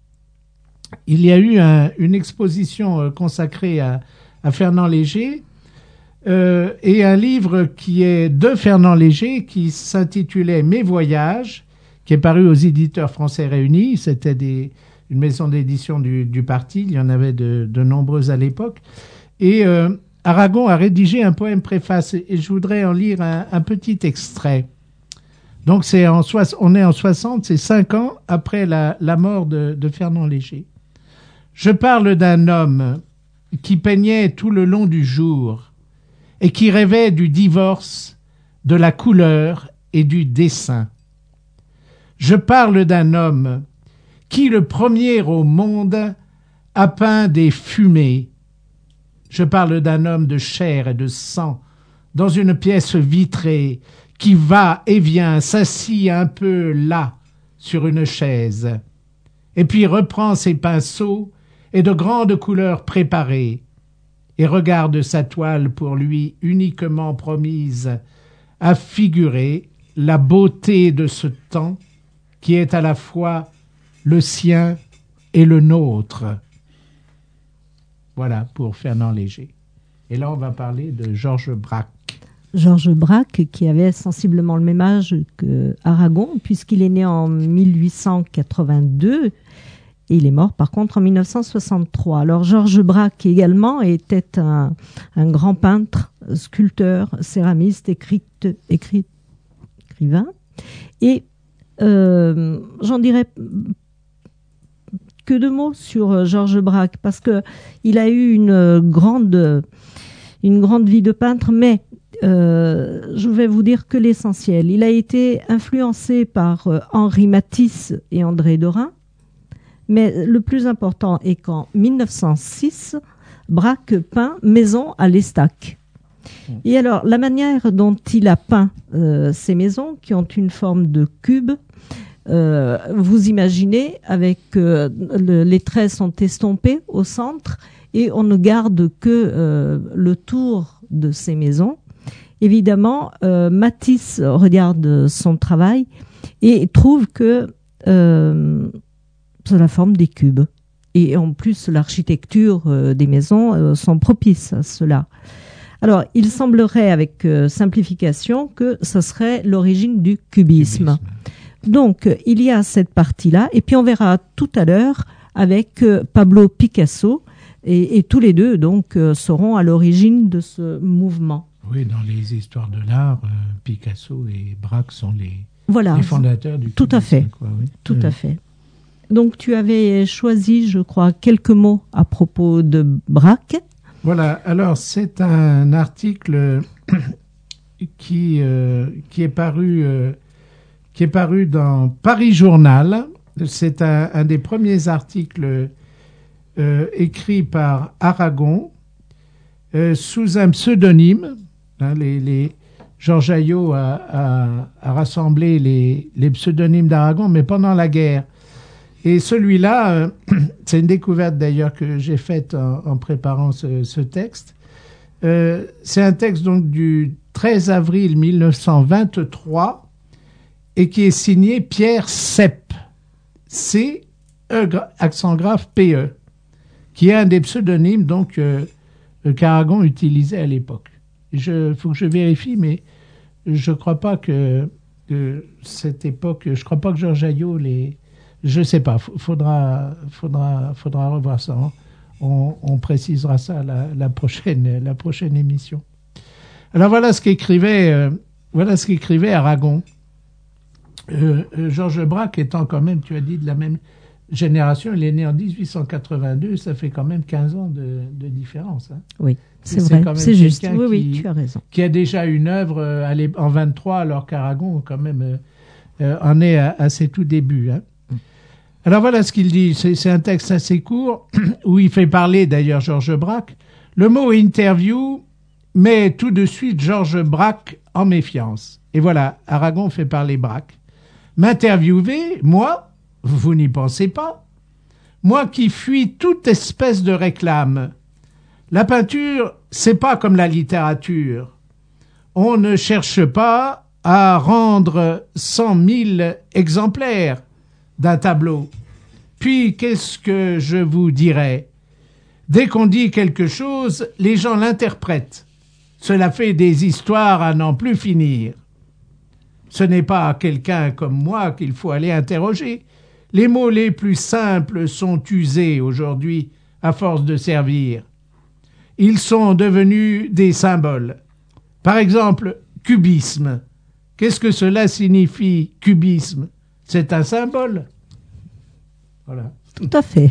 il y a eu un, une exposition euh, consacrée à, à Fernand Léger euh, et un livre qui est de Fernand Léger qui s'intitulait Mes voyages, qui est paru aux éditeurs français réunis. C'était des une maison d'édition du, du parti, il y en avait de, de nombreuses à l'époque. Et euh, Aragon a rédigé un poème préface, et je voudrais en lire un, un petit extrait. Donc c'est en so- on est en soixante, c'est cinq ans après la, la mort de, de Fernand Léger. Je parle d'un homme qui peignait tout le long du jour et qui rêvait du divorce, de la couleur et du dessin. Je parle d'un homme qui, le premier au monde, a peint des fumées. Je parle d'un homme de chair et de sang, dans une pièce vitrée, qui va et vient, s'assit un peu là, sur une chaise, et puis reprend ses pinceaux et de grandes couleurs préparées, et regarde sa toile pour lui uniquement promise à figurer la beauté de ce temps qui est à la fois le sien et le nôtre. Voilà pour Fernand Léger. Et là, on va parler de Georges Braque. Georges Braque, qui avait sensiblement le même âge que Aragon, puisqu'il est né en mille huit cent quatre-vingt-deux et il est mort par contre en mille neuf cent soixante-trois. Alors Georges Braque également était un, un grand peintre, sculpteur, céramiste, écrite, écrit, écrivain. Et euh, j'en dirais que deux mots sur Georges Braque, parce que il a eu une grande, une grande vie de peintre, mais euh, je vais vous dire que l'essentiel. Il a été influencé par euh, Henri Matisse et André Derain, mais le plus important est qu'en mille neuf cent six, Braque peint Maison à l'Estaque. Et alors, la manière dont il a peint euh, ces maisons, qui ont une forme de cube, euh, vous imaginez, avec euh, le, les traits sont estompés au centre, et on ne garde que euh, le tour de ces maisons. Évidemment, euh, Matisse regarde son travail et trouve que euh, c'est la forme des cubes. Et en plus, l'architecture euh, des maisons euh, sont propices à cela. Alors, il semblerait, avec euh, simplification, que ce serait l'origine du cubisme. cubisme. Donc, il y a cette partie-là. Et puis, on verra tout à l'heure avec euh, Pablo Picasso. Et, et tous les deux, donc, euh, seront à l'origine de ce mouvement. Oui, dans les histoires de l'art, euh, Picasso et Braque sont les, voilà. les fondateurs du tout cubisme. À fait. Quoi, oui. Tout oui. à fait. Donc, tu avais choisi, je crois, quelques mots à propos de Braque. Voilà. Alors, c'est un article qui euh, qui est paru euh, qui est paru dans Paris Journal. C'est un, un des premiers articles euh, écrits par Aragon euh, sous un pseudonyme. Hein, les, les Georges Aillot a, a, a rassemblé les, les pseudonymes d'Aragon, mais pendant la guerre. Et celui-là, euh, c'est une découverte d'ailleurs que j'ai faite en, en préparant ce, ce texte. Euh, c'est un texte donc du treize avril mille neuf cent vingt-trois et qui est signé Pierre Sepp, C, E, accent grave, P, E, qui est un des pseudonymes donc euh, qu'Aragon utilisait à l'époque. Il faut que je vérifie, mais je ne crois pas que, que cette époque, je ne crois pas que Georges Aillot les... Je ne sais pas, il faudra, faudra, faudra revoir ça. Hein. On, on précisera ça la, la, prochaine, la prochaine émission. Alors voilà ce qu'écrivait, euh, voilà ce qu'écrivait Aragon. Euh, euh, Georges Braque étant quand même, tu as dit, de la même génération, il est né en dix-huit cent quatre-vingt-deux, ça fait quand même quinze ans de, de différence. Hein. Oui. C'est vrai, c'est juste. Oui, qui, oui, tu as raison. Qui a déjà une œuvre euh, en vingt-trois, alors qu'Aragon, quand même, euh, euh, en est à, à ses tout débuts. Hein. Mm. Alors voilà ce qu'il dit. C'est, c'est un texte assez court, où il fait parler, d'ailleurs, Georges Braque. Le mot « interview » met tout de suite Georges Braque en méfiance. Et voilà, Aragon fait parler Braque. M'interviewer, moi, vous n'y pensez pas. Moi qui fuis toute espèce de réclame. La peinture, c'est pas comme la littérature. On ne cherche pas à rendre cent mille exemplaires d'un tableau. Puis, qu'est-ce que je vous dirais? Dès qu'on dit quelque chose, les gens l'interprètent. Cela fait des histoires à n'en plus finir. Ce n'est pas quelqu'un comme moi qu'il faut aller interroger. Les mots les plus simples sont usés aujourd'hui à force de servir. Ils sont devenus des symboles. Par exemple, cubisme. Qu'est-ce que cela signifie, cubisme? C'est un symbole. Voilà. Tout à fait.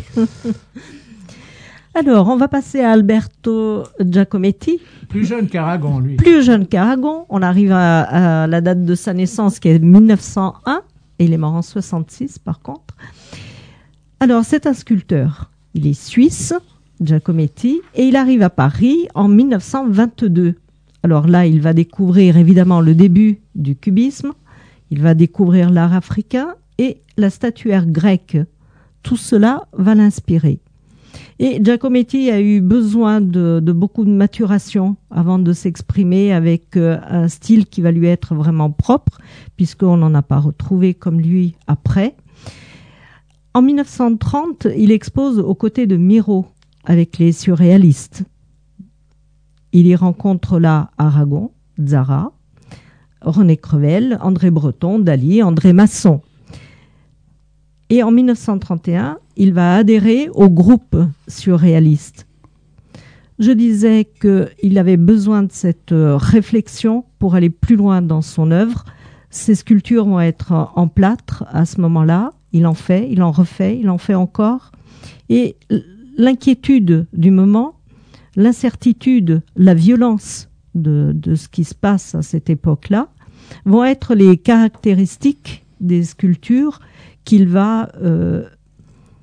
Alors, on va passer à Alberto Giacometti. Plus jeune qu'Aragon, lui. Plus jeune qu'Aragon. On arrive à, à la date de sa naissance qui est mille neuf cent un. Et il est mort en soixante-six, par contre. Alors, c'est un sculpteur. Il est suisse. Giacometti, et il arrive à Paris en mille neuf cent vingt-deux. Alors là, il va découvrir évidemment le début du cubisme, il va découvrir l'art africain et la statuaire grecque. Tout cela va l'inspirer. Et Giacometti a eu besoin de, de beaucoup de maturation avant de s'exprimer avec euh, un style qui va lui être vraiment propre, puisqu'on n'en a pas retrouvé comme lui après. En mille neuf cent trente, il expose aux côtés de Miro, avec les surréalistes. Il y rencontre là Aragon, Zara, René Crevel, André Breton, Dali, André Masson. Et en mille neuf cent trente et un, il va adhérer au groupe surréaliste. Je disais qu'il avait besoin de cette réflexion pour aller plus loin dans son œuvre. Ses sculptures vont être en plâtre à ce moment-là. Il en fait, il en refait, il en fait encore. Et l'inquiétude du moment, l'incertitude, la violence de, de ce qui se passe à cette époque-là vont être les caractéristiques des sculptures qu'il va euh,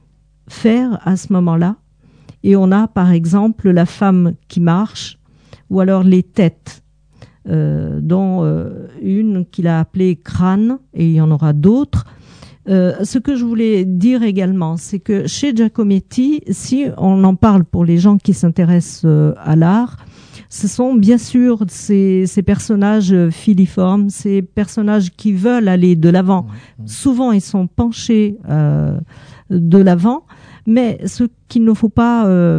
faire à ce moment-là. Et on a par exemple la femme qui marche ou alors les têtes, euh, dont euh, une qu'il a appelée crâne, et il y en aura d'autres. Euh, ce que je voulais dire également, c'est que chez Giacometti, si on en parle pour les gens qui s'intéressent euh, à l'art, ce sont bien sûr ces, ces personnages filiformes, ces personnages qui veulent aller de l'avant. Mmh, mmh. Souvent, ils sont penchés euh, de l'avant, mais ce qu'il ne faut pas euh,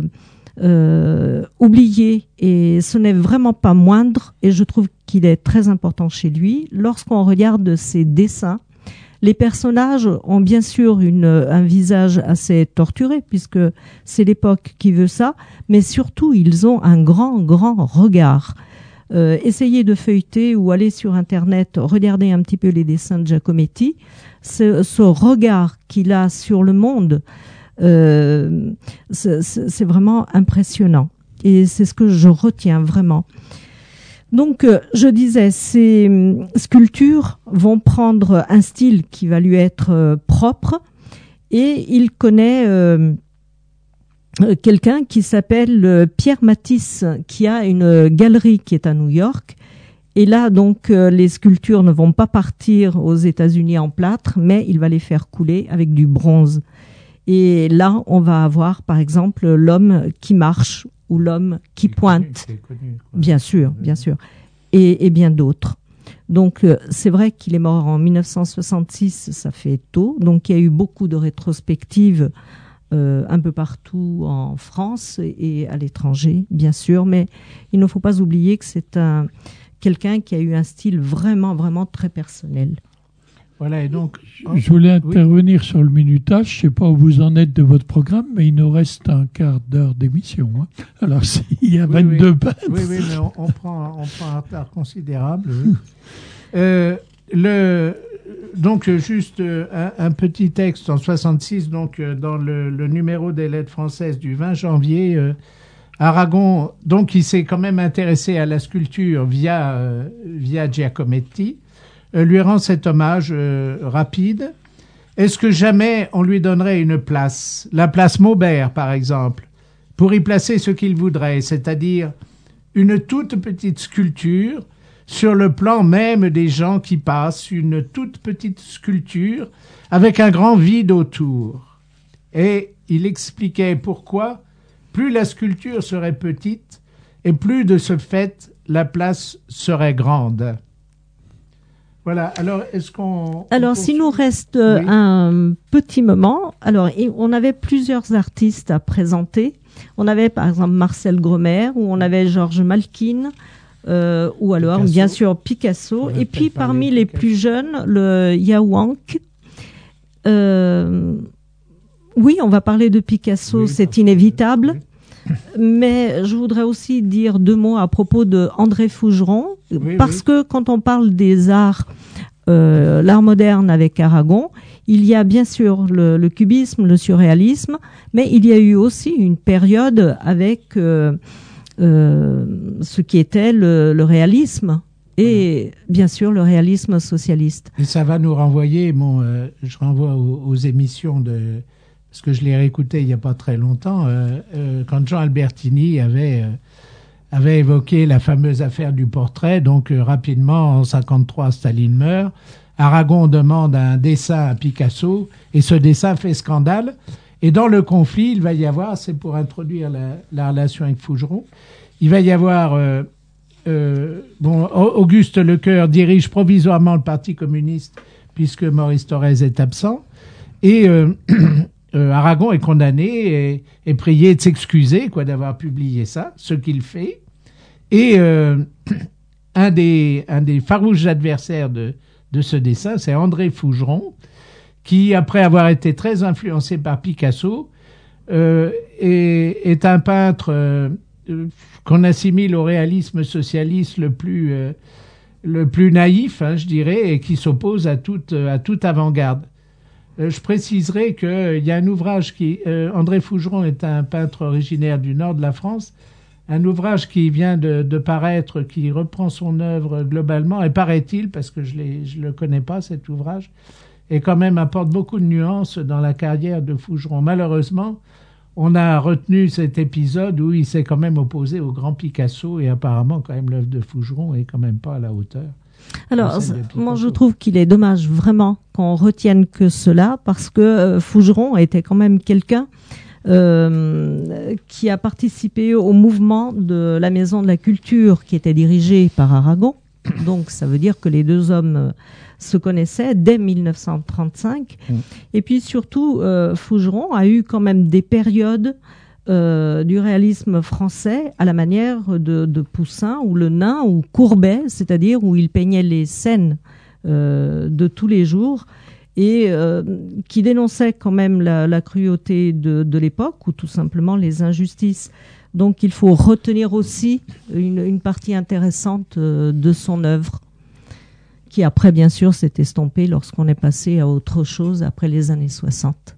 euh, oublier, et ce n'est vraiment pas moindre, et je trouve qu'il est très important chez lui, lorsqu'on regarde ses dessins, les personnages ont bien sûr une, un visage assez torturé, puisque c'est l'époque qui veut ça, mais surtout, ils ont un grand, grand regard. Euh, essayez de feuilleter ou aller sur Internet, regarder un petit peu les dessins de Giacometti. Ce, ce regard qu'il a sur le monde, euh, c'est, c'est vraiment impressionnant. Et c'est ce que je retiens vraiment. Donc, euh, je disais, ces euh, sculptures vont prendre un style qui va lui être euh, propre, et il connaît euh, quelqu'un qui s'appelle euh, Pierre Matisse, qui a une galerie qui est à New York. Et là, donc, euh, les sculptures ne vont pas partir aux États-Unis en plâtre, mais il va les faire couler avec du bronze. Et là, on va avoir, par exemple, l'homme qui marche, ou l'homme qui pointe, connu, connu, bien sûr, bien sûr, et, et bien d'autres. Donc, euh, c'est vrai qu'il est mort en mille neuf cent soixante-six, ça fait tôt, donc il y a eu beaucoup de rétrospectives euh, un peu partout en France et à l'étranger, bien sûr, mais il ne faut pas oublier que c'est un, quelqu'un qui a eu un style vraiment, vraiment très personnel. Voilà, et donc, je voulais intervenir oui. sur le minutage. Je ne sais pas où vous en êtes de votre programme, mais il nous reste un quart d'heure d'émission. Hein. Alors, s'il y a oui, vingt-deux oui. peintres... Oui, oui, mais on, on, prend, on prend un retard considérable. Oui. euh, le, donc, juste un, un petit texte en soixante-six, donc, dans le, le numéro des Lettres françaises du vingt janvier, euh, Aragon, donc, il s'est quand même intéressé à la sculpture via, euh, via Giacometti, lui rend cet hommage euh, rapide. Est-ce que jamais on lui donnerait une place, la place Maubert par exemple, pour y placer ce qu'il voudrait, c'est-à-dire une toute petite sculpture sur le plan même des gens qui passent, une toute petite sculpture avec un grand vide autour. Et il expliquait pourquoi plus la sculpture serait petite et plus de ce fait la place serait grande. Voilà, alors est-ce qu'on... Alors, s'il nous reste euh, oui. un petit moment, alors on avait plusieurs artistes à présenter. On avait par exemple Marcel Gromer, ou on avait Georges Malkin, euh, ou alors Picasso. Bien sûr Picasso. Et puis parmi les Picasso. Plus jeunes, le Yaouank. Euh, oui, on va parler de Picasso, oui, c'est inévitable. Oui. Mais je voudrais aussi dire deux mots à propos de André Fougeron, oui, parce oui. que quand on parle des arts, euh, l'art moderne avec Aragon, il y a bien sûr le, le cubisme, le surréalisme, mais il y a eu aussi une période avec euh, euh, ce qui était le, le réalisme et voilà. Bien sûr le réalisme socialiste. Et ça va nous renvoyer, bon, euh, je renvoie aux, aux émissions de... parce que je l'ai réécouté il n'y a pas très longtemps, euh, euh, quand Jean Albertini avait, euh, avait évoqué la fameuse affaire du portrait. Donc euh, rapidement, en cinquante-trois, Staline meurt. Aragon demande un dessin à Picasso, et ce dessin fait scandale. Et dans le conflit, il va y avoir, c'est pour introduire la, la relation avec Fougeron, il va y avoir... Euh, euh, bon, Auguste Lecoeur dirige provisoirement le Parti communiste, puisque Maurice Thorez est absent. Et... Euh, Euh, Aragon est condamné et, et prié de s'excuser quoi d'avoir publié ça, ce qu'il fait. Et euh, un des un des farouches adversaires de de ce dessin, c'est André Fougeron, qui après avoir été très influencé par Picasso, euh, est, est un peintre euh, qu'on assimile au réalisme socialiste le plus euh, le plus naïf, hein, je dirais, et qui s'oppose à toute à toute avant-garde. Euh, je préciserai qu'il euh, y a un ouvrage qui... Euh, André Fougeron est un peintre originaire du nord de la France. Un ouvrage qui vient de, de paraître, qui reprend son œuvre globalement, et paraît-il, parce que je ne le connais pas, cet ouvrage, et quand même apporte beaucoup de nuances dans la carrière de Fougeron. Malheureusement, on a retenu cet épisode où il s'est quand même opposé au grand Picasso et apparemment quand même l'œuvre de Fougeron est quand même pas à la hauteur. Alors, moi je trouve qu'il est dommage vraiment qu'on retienne que cela parce que euh, Fougeron était quand même quelqu'un euh, qui a participé au mouvement de la Maison de la Culture qui était dirigée par Aragon. Donc ça veut dire que les deux hommes euh, se connaissaient dès mille neuf cent trente-cinq. Mmh. Et puis surtout, euh, Fougeron a eu quand même des périodes Euh, du réalisme français à la manière de, de Poussin ou Le Nain ou Courbet, c'est-à-dire où il peignait les scènes euh, de tous les jours et euh, qui dénonçait quand même la, la cruauté de, de l'époque ou tout simplement les injustices. Donc il faut retenir aussi une, une partie intéressante euh, de son œuvre qui après bien sûr s'est estompée lorsqu'on est passé à autre chose après les années soixante.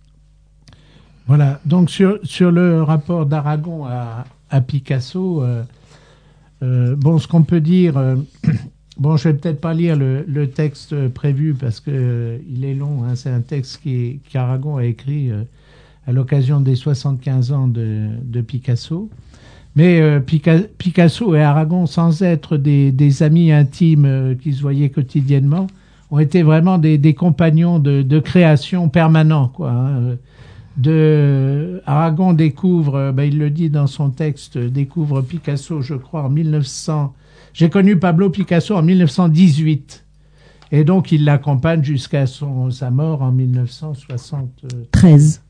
Voilà, donc sur, sur le rapport d'Aragon à, à Picasso, euh, euh, bon, ce qu'on peut dire, euh, bon, je vais peut-être pas lire le, le texte prévu parce que euh, il est long, hein, c'est un texte qui, qu'Aragon a écrit euh, à l'occasion des soixante-quinze ans de, de Picasso. Mais euh, Pica, Picasso et Aragon, sans être des, des amis intimes euh, qui se voyaient quotidiennement, ont été vraiment des, des compagnons de, de création permanents, quoi, hein. De Aragon découvre, ben il le dit dans son texte, découvre Picasso, je crois, en mille neuf cents. J'ai connu Pablo Picasso en mille neuf cent dix-huit. Et donc, il l'accompagne jusqu'à son, sa mort en mille neuf cent soixante-treize.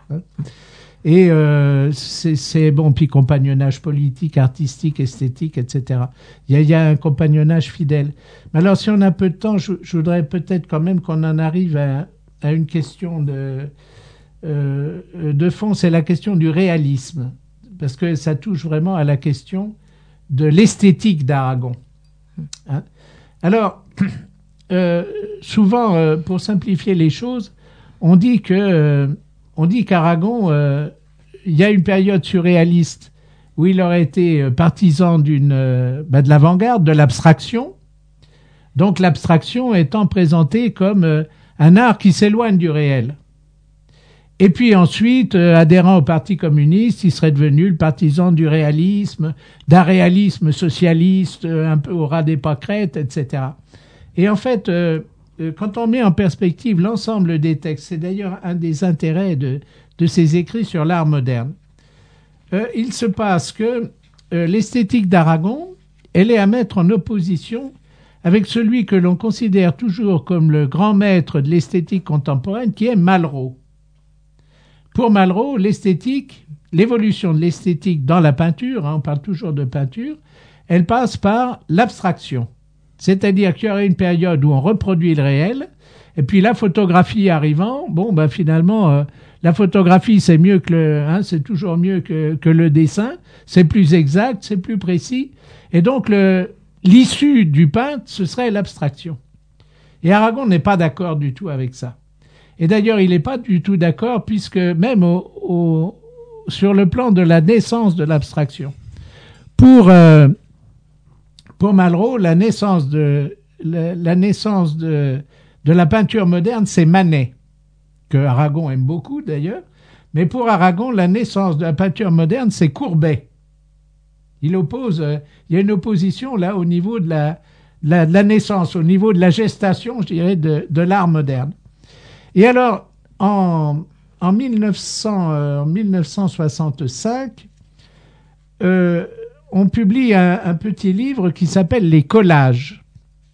Et euh, c'est, c'est, bon, puis compagnonnage politique, artistique, esthétique, et cetera. Il y a, il y a un compagnonnage fidèle. Mais alors, si on a peu de temps, je, je voudrais peut-être quand même qu'on en arrive à, à une question de... Euh, de fond, c'est la question du réalisme, parce que ça touche vraiment à la question de l'esthétique d'Aragon. Hein? Alors, euh, souvent, euh, pour simplifier les choses, on dit que, euh, on dit qu'Aragon, euh, il y a une période surréaliste où il aurait été partisan d'une, euh, bah, de l'avant-garde, de l'abstraction. Donc, l'abstraction étant présentée comme euh, un art qui s'éloigne du réel. Et puis ensuite, euh, adhérant au Parti communiste, il serait devenu le partisan du réalisme, d'un réalisme socialiste, euh, un peu au ras des pâquerettes, et cetera. Et en fait, euh, euh, quand on met en perspective l'ensemble des textes, c'est d'ailleurs un des intérêts de, de ses écrits sur l'art moderne, euh, il se passe que euh, l'esthétique d'Aragon, elle est à mettre en opposition avec celui que l'on considère toujours comme le grand maître de l'esthétique contemporaine, qui est Malraux. Pour Malraux, l'esthétique, l'évolution de l'esthétique dans la peinture, hein, on parle toujours de peinture, elle passe par l'abstraction. C'est-à-dire qu'il y aurait une période où on reproduit le réel, et puis la photographie arrivant, bon, ben finalement, euh, la photographie, c'est mieux que le, hein, c'est toujours mieux que, que le dessin, c'est plus exact, c'est plus précis, et donc le, l'issue du peintre, ce serait l'abstraction. Et Aragon n'est pas d'accord du tout avec ça. Et d'ailleurs, il n'est pas du tout d'accord, puisque même au, au, sur le plan de la naissance de l'abstraction, pour, euh, pour Malraux, la naissance de la, la naissance de, de la peinture moderne, c'est Manet, que Aragon aime beaucoup d'ailleurs, mais pour Aragon, la naissance de la peinture moderne, c'est Courbet. Il oppose, euh, il y a une opposition là au niveau de la, la, de la naissance, au niveau de la gestation, je dirais, de, de l'art moderne. Et alors, en, en, mille neuf cents, euh, en mille neuf cent soixante-cinq, euh, on publie un, un petit livre qui s'appelle « Les collages ».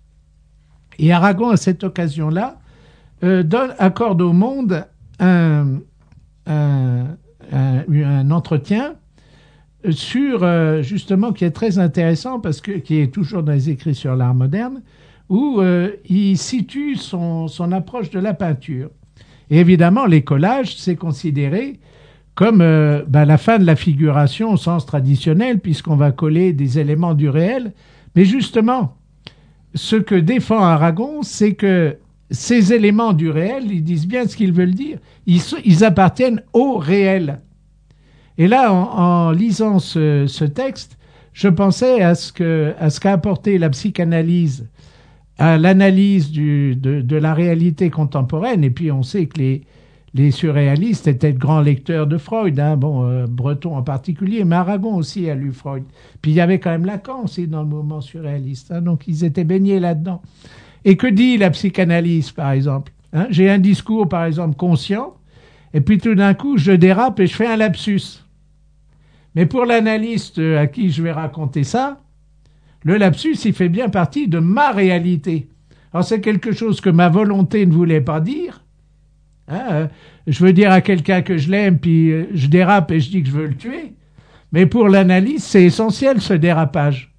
Et Aragon, à cette occasion-là, euh, donne, accorde au Monde un, un, un, un entretien sur, euh, justement, qui est très intéressant, parce que, qui est toujours dans les écrits sur l'art moderne, où euh, il situe son, son approche de la peinture. Et évidemment, les collages, c'est considéré comme euh, ben, la fin de la figuration au sens traditionnel, puisqu'on va coller des éléments du réel. Mais justement, ce que défend Aragon, c'est que ces éléments du réel, ils disent bien ce qu'ils veulent dire, ils, ils appartiennent au réel. Et là, en, en lisant ce, ce texte, je pensais à ce que, à ce qu'a apporté la psychanalyse à l'analyse du, de, de la réalité contemporaine. Et puis on sait que les, les surréalistes étaient de grands lecteurs de Freud, hein, bon, euh, Breton en particulier, mais Aragon aussi a lu Freud. Puis il y avait quand même Lacan aussi dans le mouvement surréaliste, hein, donc ils étaient baignés là-dedans. Et que dit la psychanalyse, par exemple, hein? J'ai un discours, par exemple, conscient, et puis tout d'un coup, je dérape et je fais un lapsus. Mais pour l'analyste à qui je vais raconter ça, le lapsus, il fait bien partie de ma réalité. Alors c'est quelque chose que ma volonté ne voulait pas dire. Hein, euh, je veux dire à quelqu'un que je l'aime, puis euh, je dérape et je dis que je veux le tuer. Mais pour l'analyse, c'est essentiel ce dérapage.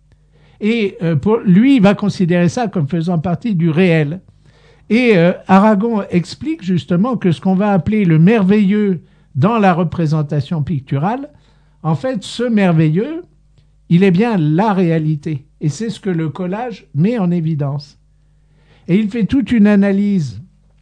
Et euh, pour lui, il va considérer ça comme faisant partie du réel. Et euh, Aragon explique justement que ce qu'on va appeler le merveilleux dans la représentation picturale, en fait, ce merveilleux, il est bien la réalité. Et c'est ce que le collage met en évidence. Et il fait toute une analyse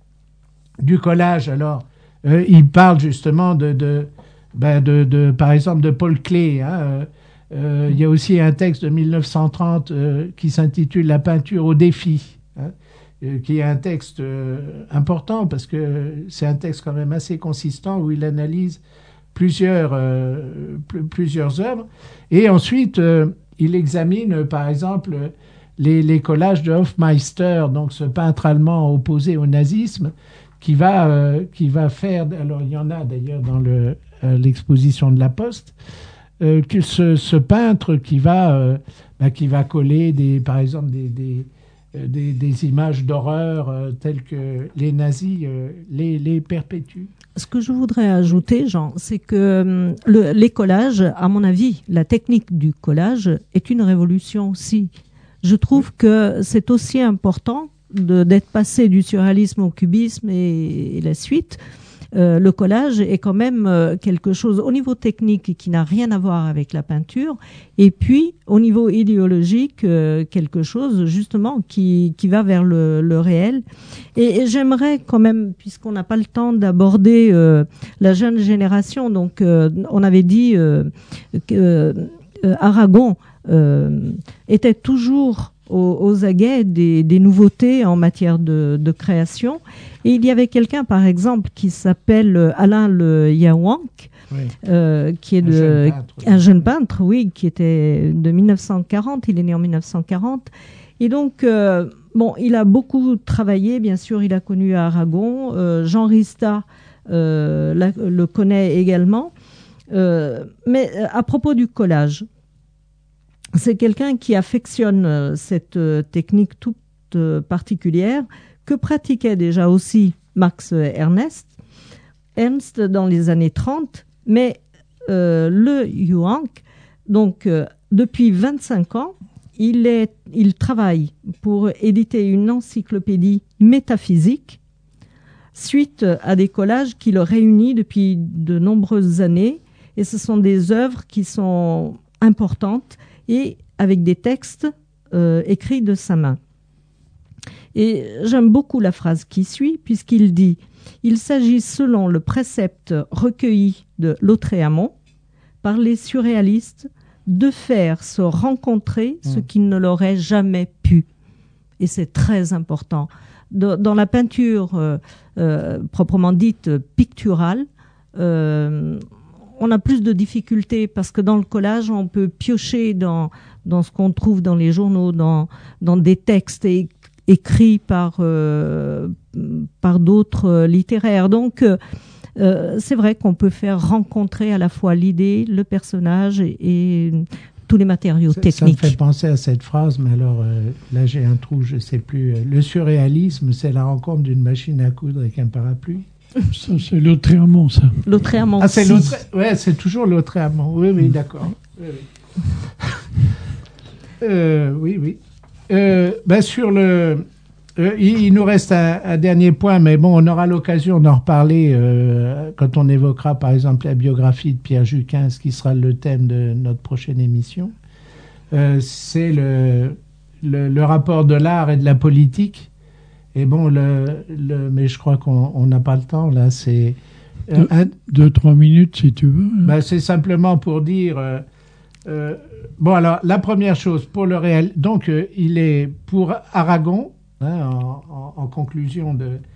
du collage. Alors, euh, il parle justement de, de, ben de, de, par exemple, de Paul Klee. Hein. Euh, euh, il y a aussi un texte de mille neuf cent trente euh, qui s'intitule « La peinture au défi hein, », euh, qui est un texte euh, important parce que c'est un texte quand même assez consistant où il analyse plusieurs, euh, pl- plusieurs œuvres. Et ensuite, euh, il examine, euh, par exemple, les, les collages de Hofmeister, donc ce peintre allemand opposé au nazisme, qui va, euh, qui va faire, alors il y en a d'ailleurs dans le, euh, l'exposition de la Poste, euh, que ce, ce peintre qui va, euh, bah, qui va coller, des, par exemple, des, des, euh, des, des images d'horreur euh, telles que les nazis euh, les, les perpétuent. Ce que je voudrais ajouter, Jean, c'est que le, les collages, à mon avis, la technique du collage est une révolution aussi. Je trouve que c'est aussi important de, d'être passé du surréalisme au cubisme et, et la suite. Euh, le collage est quand même euh, quelque chose au niveau technique qui n'a rien à voir avec la peinture, et puis au niveau idéologique euh, quelque chose justement qui qui va vers le, le réel. Et, et j'aimerais quand même, puisqu'on n'a pas le temps d'aborder euh, la jeune génération, donc euh, on avait dit euh, que euh, Aragon euh, était toujours aux, aux aguets des, des nouveautés en matière de, de création. Et il y avait quelqu'un, par exemple, qui s'appelle Alain Le Yaouank, oui. euh, qui est un, de, jeune peintre, un jeune peintre, oui, qui était de mille neuf cent quarante. Il est né en mille neuf cent quarante. Et donc, euh, bon, il a beaucoup travaillé. Bien sûr, il a connu Aragon. Euh, Jean Rista euh, la, le connaît également. Euh, mais à propos du collage, c'est quelqu'un qui affectionne cette technique toute particulière que pratiquait déjà aussi Max Ernst, Ernst dans les années trente, mais euh, le Yaouank, donc euh, depuis vingt-cinq ans, il, est, il travaille pour éditer une encyclopédie métaphysique suite à des collages qu'il réunit depuis de nombreuses années, et ce sont des œuvres qui sont importantes et avec des textes euh, écrits de sa main. Et j'aime beaucoup la phrase qui suit, puisqu'il dit « Il s'agit selon le précepte recueilli de Lautréamont par les surréalistes de faire se rencontrer ce qui ne l'aurait jamais pu. » Et c'est très important. Dans la peinture euh, euh, proprement dite picturale, euh, on a plus de difficultés parce que dans le collage, on peut piocher dans, dans ce qu'on trouve dans les journaux, dans, dans des textes et écrits par, euh, par d'autres littéraires. Donc, euh, c'est vrai qu'on peut faire rencontrer à la fois l'idée, le personnage et, et tous les matériaux ça, techniques. Ça me fait penser à cette phrase, mais alors euh, là j'ai un trou, je ne sais plus. Le surréalisme, c'est la rencontre d'une machine à coudre avec un parapluie. Ça, c'est Lautréamont, ça. Lautréamont. Ah, c'est Lautré... Ouais, c'est toujours Lautréamont. Oui, oui, d'accord. Oui, oui. euh, oui, oui. Euh, ben sur le, euh, il, il nous reste un, un dernier point, mais bon, on aura l'occasion d'en reparler euh, quand on évoquera, par exemple, la biographie de Pierre Juquin, ce qui sera le thème de notre prochaine émission. Euh, c'est le, le, le rapport de l'art et de la politique. Et bon, le, le, mais je crois qu'on n'a pas le temps, là. C'est deux, un, deux, trois minutes, si tu veux. Ben, c'est simplement pour dire... Euh, euh, bon, alors, la première chose, pour le réel... Donc, euh, il est pour Aragon, hein, en, en, en conclusion de,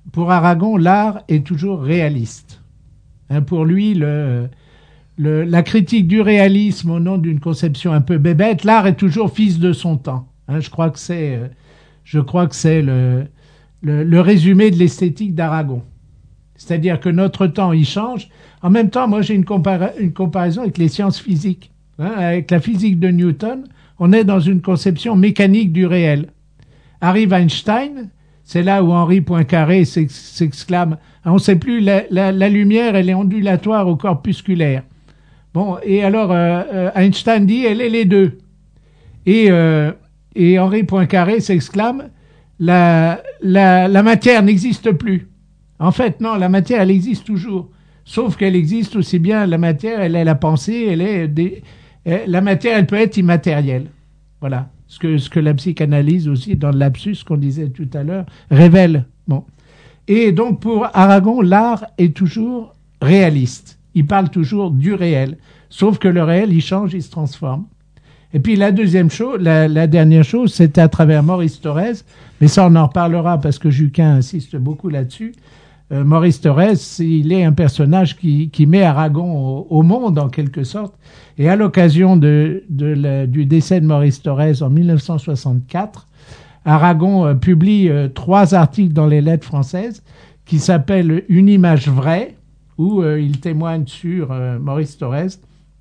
pour Aragon, l'art est toujours réaliste. Hein, pour lui, le, le, la critique du réalisme au nom d'une conception un peu bébête, l'art est toujours fils de son temps. Hein, je crois que c'est, je crois que c'est le, le, le résumé de l'esthétique d'Aragon. C'est-à-dire que notre temps, il change. En même temps, moi, j'ai une, compara- une comparaison avec les sciences physiques. Hein, avec la physique de Newton, on est dans une conception mécanique du réel. Arrive Einstein, c'est là où Henri Poincaré s'exclame « On ne sait plus, la, la, la lumière, elle est ondulatoire au corpusculaire. » Bon, et alors euh, euh, Einstein dit « Elle est les deux. » Et, euh, et Henri Poincaré s'exclame la, la, « La matière n'existe plus. » En fait, non, la matière, elle existe toujours. Sauf qu'elle existe aussi bien, la matière, elle est la pensée, elle est des, la matière, elle peut être immatérielle. Voilà. Ce que, ce que la psychanalyse aussi, dans le lapsus qu'on disait tout à l'heure, révèle. Bon. Et donc, pour Aragon, l'art est toujours réaliste. Il parle toujours du réel. Sauf que le réel, il change, il se transforme. Et puis, la deuxième chose, la, la dernière chose, c'était à travers Maurice Thorez. Mais ça, on en reparlera parce que Juquin insiste beaucoup là-dessus. Euh, Maurice Thorez, il est un personnage qui, qui met Aragon au, au monde, en quelque sorte. Et à l'occasion de, de la, du décès de Maurice Thorez en mille neuf cent soixante-quatre, Aragon euh, publie euh, trois articles dans les Lettres françaises qui s'appellent « Une image vraie », où euh, il témoigne sur euh, Maurice Thorez.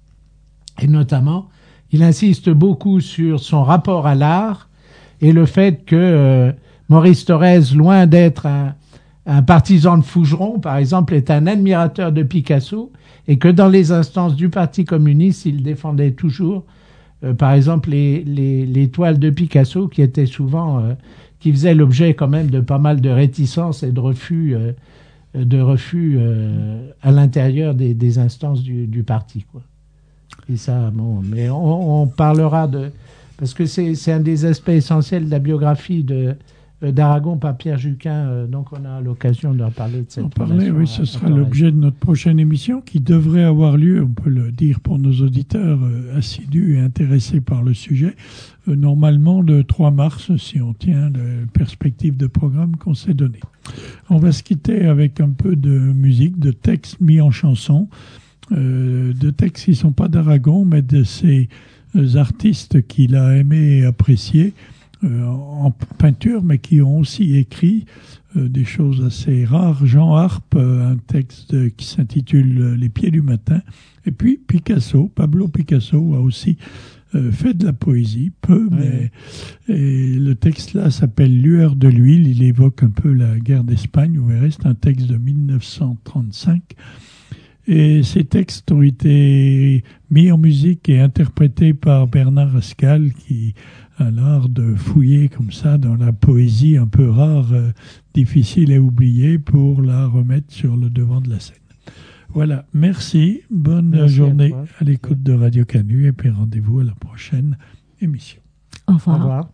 Et notamment, il insiste beaucoup sur son rapport à l'art et le fait que euh, Maurice Thorez, loin d'être un Un partisan de Fougeron, par exemple, est un admirateur de Picasso et que dans les instances du Parti communiste, il défendait toujours, euh, par exemple, les, les, les toiles de Picasso qui étaient souvent, euh, qui faisaient l'objet quand même de pas mal de réticences et de refus, euh, de refus euh, à l'intérieur des, des instances du, du parti, quoi. Et ça, bon, mais on, on parlera de, parce que c'est, c'est un des aspects essentiels de la biographie de d'Aragon par Pierre Juquin, euh, donc on a l'occasion de reparler de cette en parler, oui, ce à, sera à l'objet de notre prochaine émission qui devrait avoir lieu, on peut le dire pour nos auditeurs euh, assidus et intéressés par le sujet, euh, normalement le trois mars, si on tient la perspective de programme qu'on s'est donné. On va se quitter avec un peu de musique, de textes mis en chanson, euh, de textes qui ne sont pas d'Aragon, mais de ces euh, artistes qu'il a aimé et apprécié, Euh, en peinture, mais qui ont aussi écrit euh, des choses assez rares. Jean Harpe, euh, un texte euh, qui s'intitule euh, « Les pieds du matin ». Et puis Picasso, Pablo Picasso a aussi euh, fait de la poésie, peu, oui. mais et le texte là s'appelle « Lueur de l'huile ». Il évoque un peu la guerre d'Espagne, vous verrez, c'est un texte de mille neuf cent trente-cinq. Et ces textes ont été mis en musique et interprétés par Bernard Rascal, qui a l'art de fouiller comme ça dans la poésie un peu rare, euh, difficile à oublier, pour la remettre sur le devant de la scène. Voilà, merci, bonne merci journée à, à l'écoute de Radio Canu, et puis rendez-vous à la prochaine émission. Au revoir. Au revoir.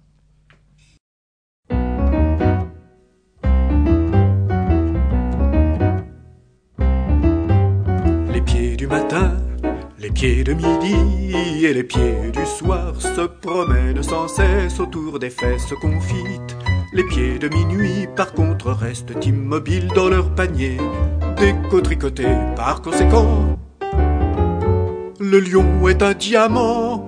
Les pieds du matin, les pieds de midi et les pieds du soir se promènent sans cesse autour des fesses confites. Les pieds de minuit, par contre, restent immobiles dans leur panier, décotricotés par conséquent. Le lion est un diamant.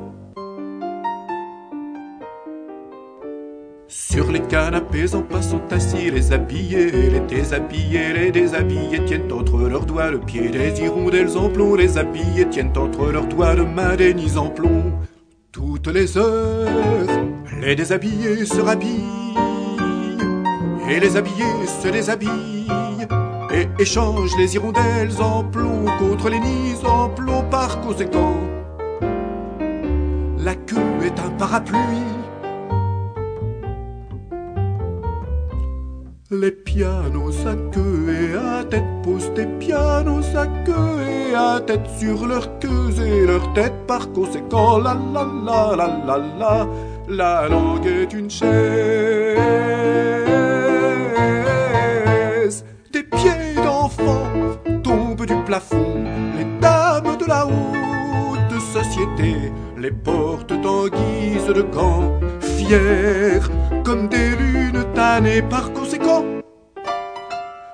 Sur les canapés en passant assis, les habillés, les déshabillés, les déshabillés tiennent entre leurs doigts le pied des hirondelles en plomb. Les habillés tiennent entre leurs doigts le main des nids en plomb. Toutes les heures, les déshabillés se rhabillent et les habillés se déshabillent et échangent les hirondelles en plomb contre les nids en plomb. Par conséquent, la queue est un parapluie. Les pianos à queue et à tête posent des pianos à queue et à tête sur leurs queues et leurs têtes. Par conséquent, la la la la la la, la langue est une chaise. Des pieds d'enfants tombent du plafond. Les dames de la haute société les portent en guise de gants, fiers comme des lunes tannées. Par conséquent,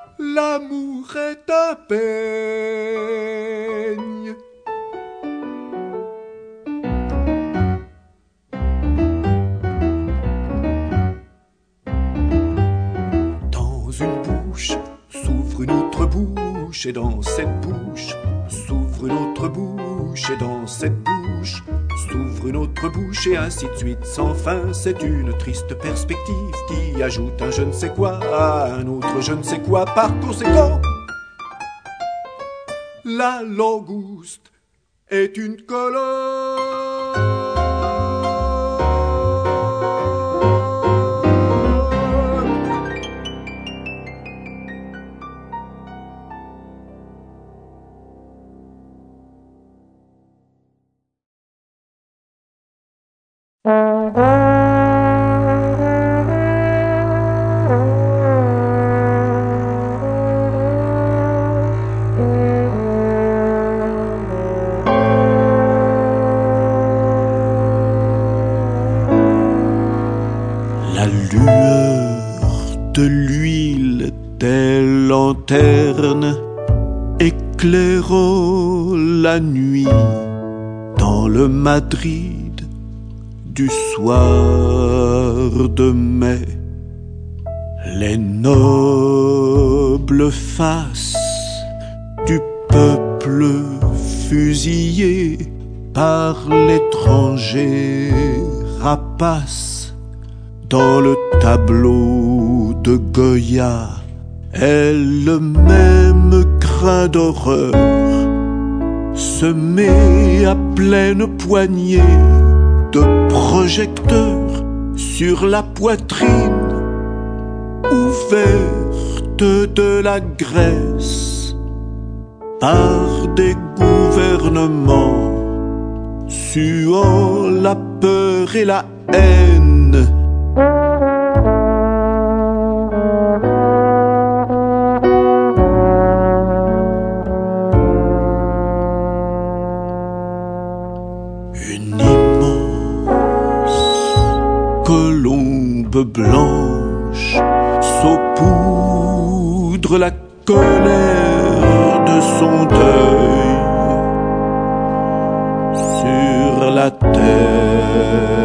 l'amour est un peigne. Dans une bouche s'ouvre une autre bouche, et dans cette bouche s'ouvre une autre bouche, et dans cette bouche s'ouvre une autre bouche, et ainsi de suite sans fin. C'est une triste perspective qui ajoute un je ne sais quoi à un autre je ne sais quoi. Par conséquent, la langouste est une colonne. La lueur de l'huile des lanternes éclairant la nuit dans le Madrid du soir de mai. Les nobles faces du peuple fusillé par l'étranger rapace dans le tableau de Goya est le même crin d'horreur semé à pleine poignée de projecteurs sur la poitrine ouverte de la Grèce par des gouvernements suant la peur et la haine. Une immense colombe blanche saupoudre la colère de son deuil sur la terre.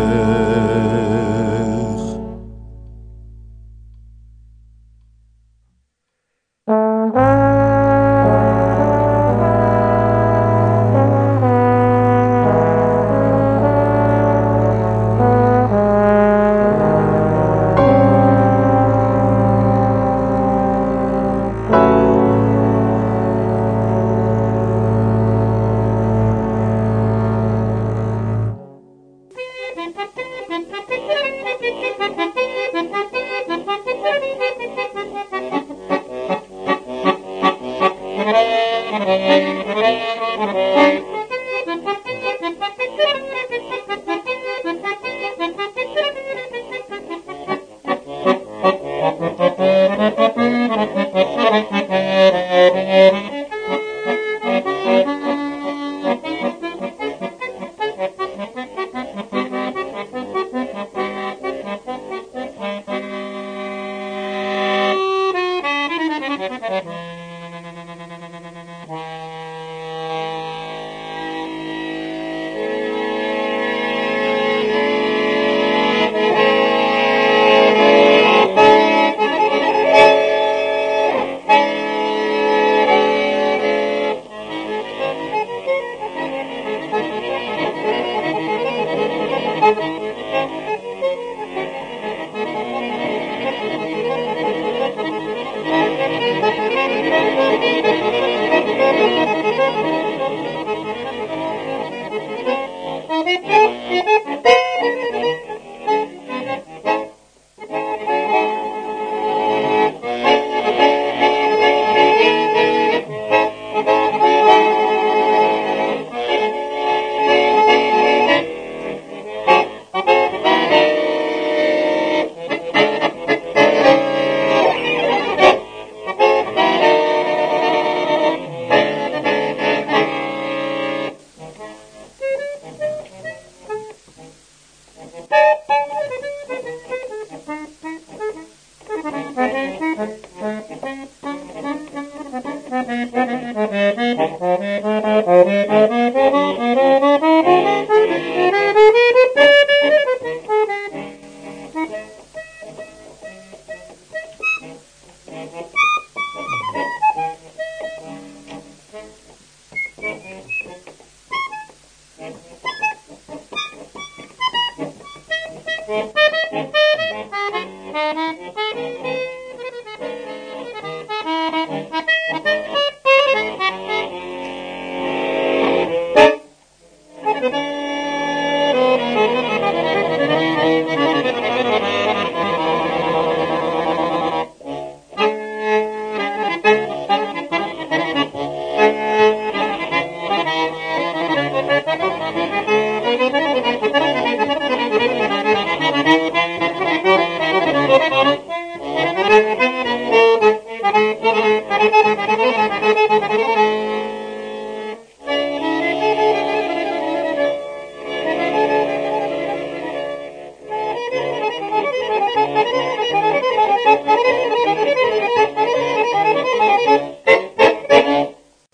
Thank you.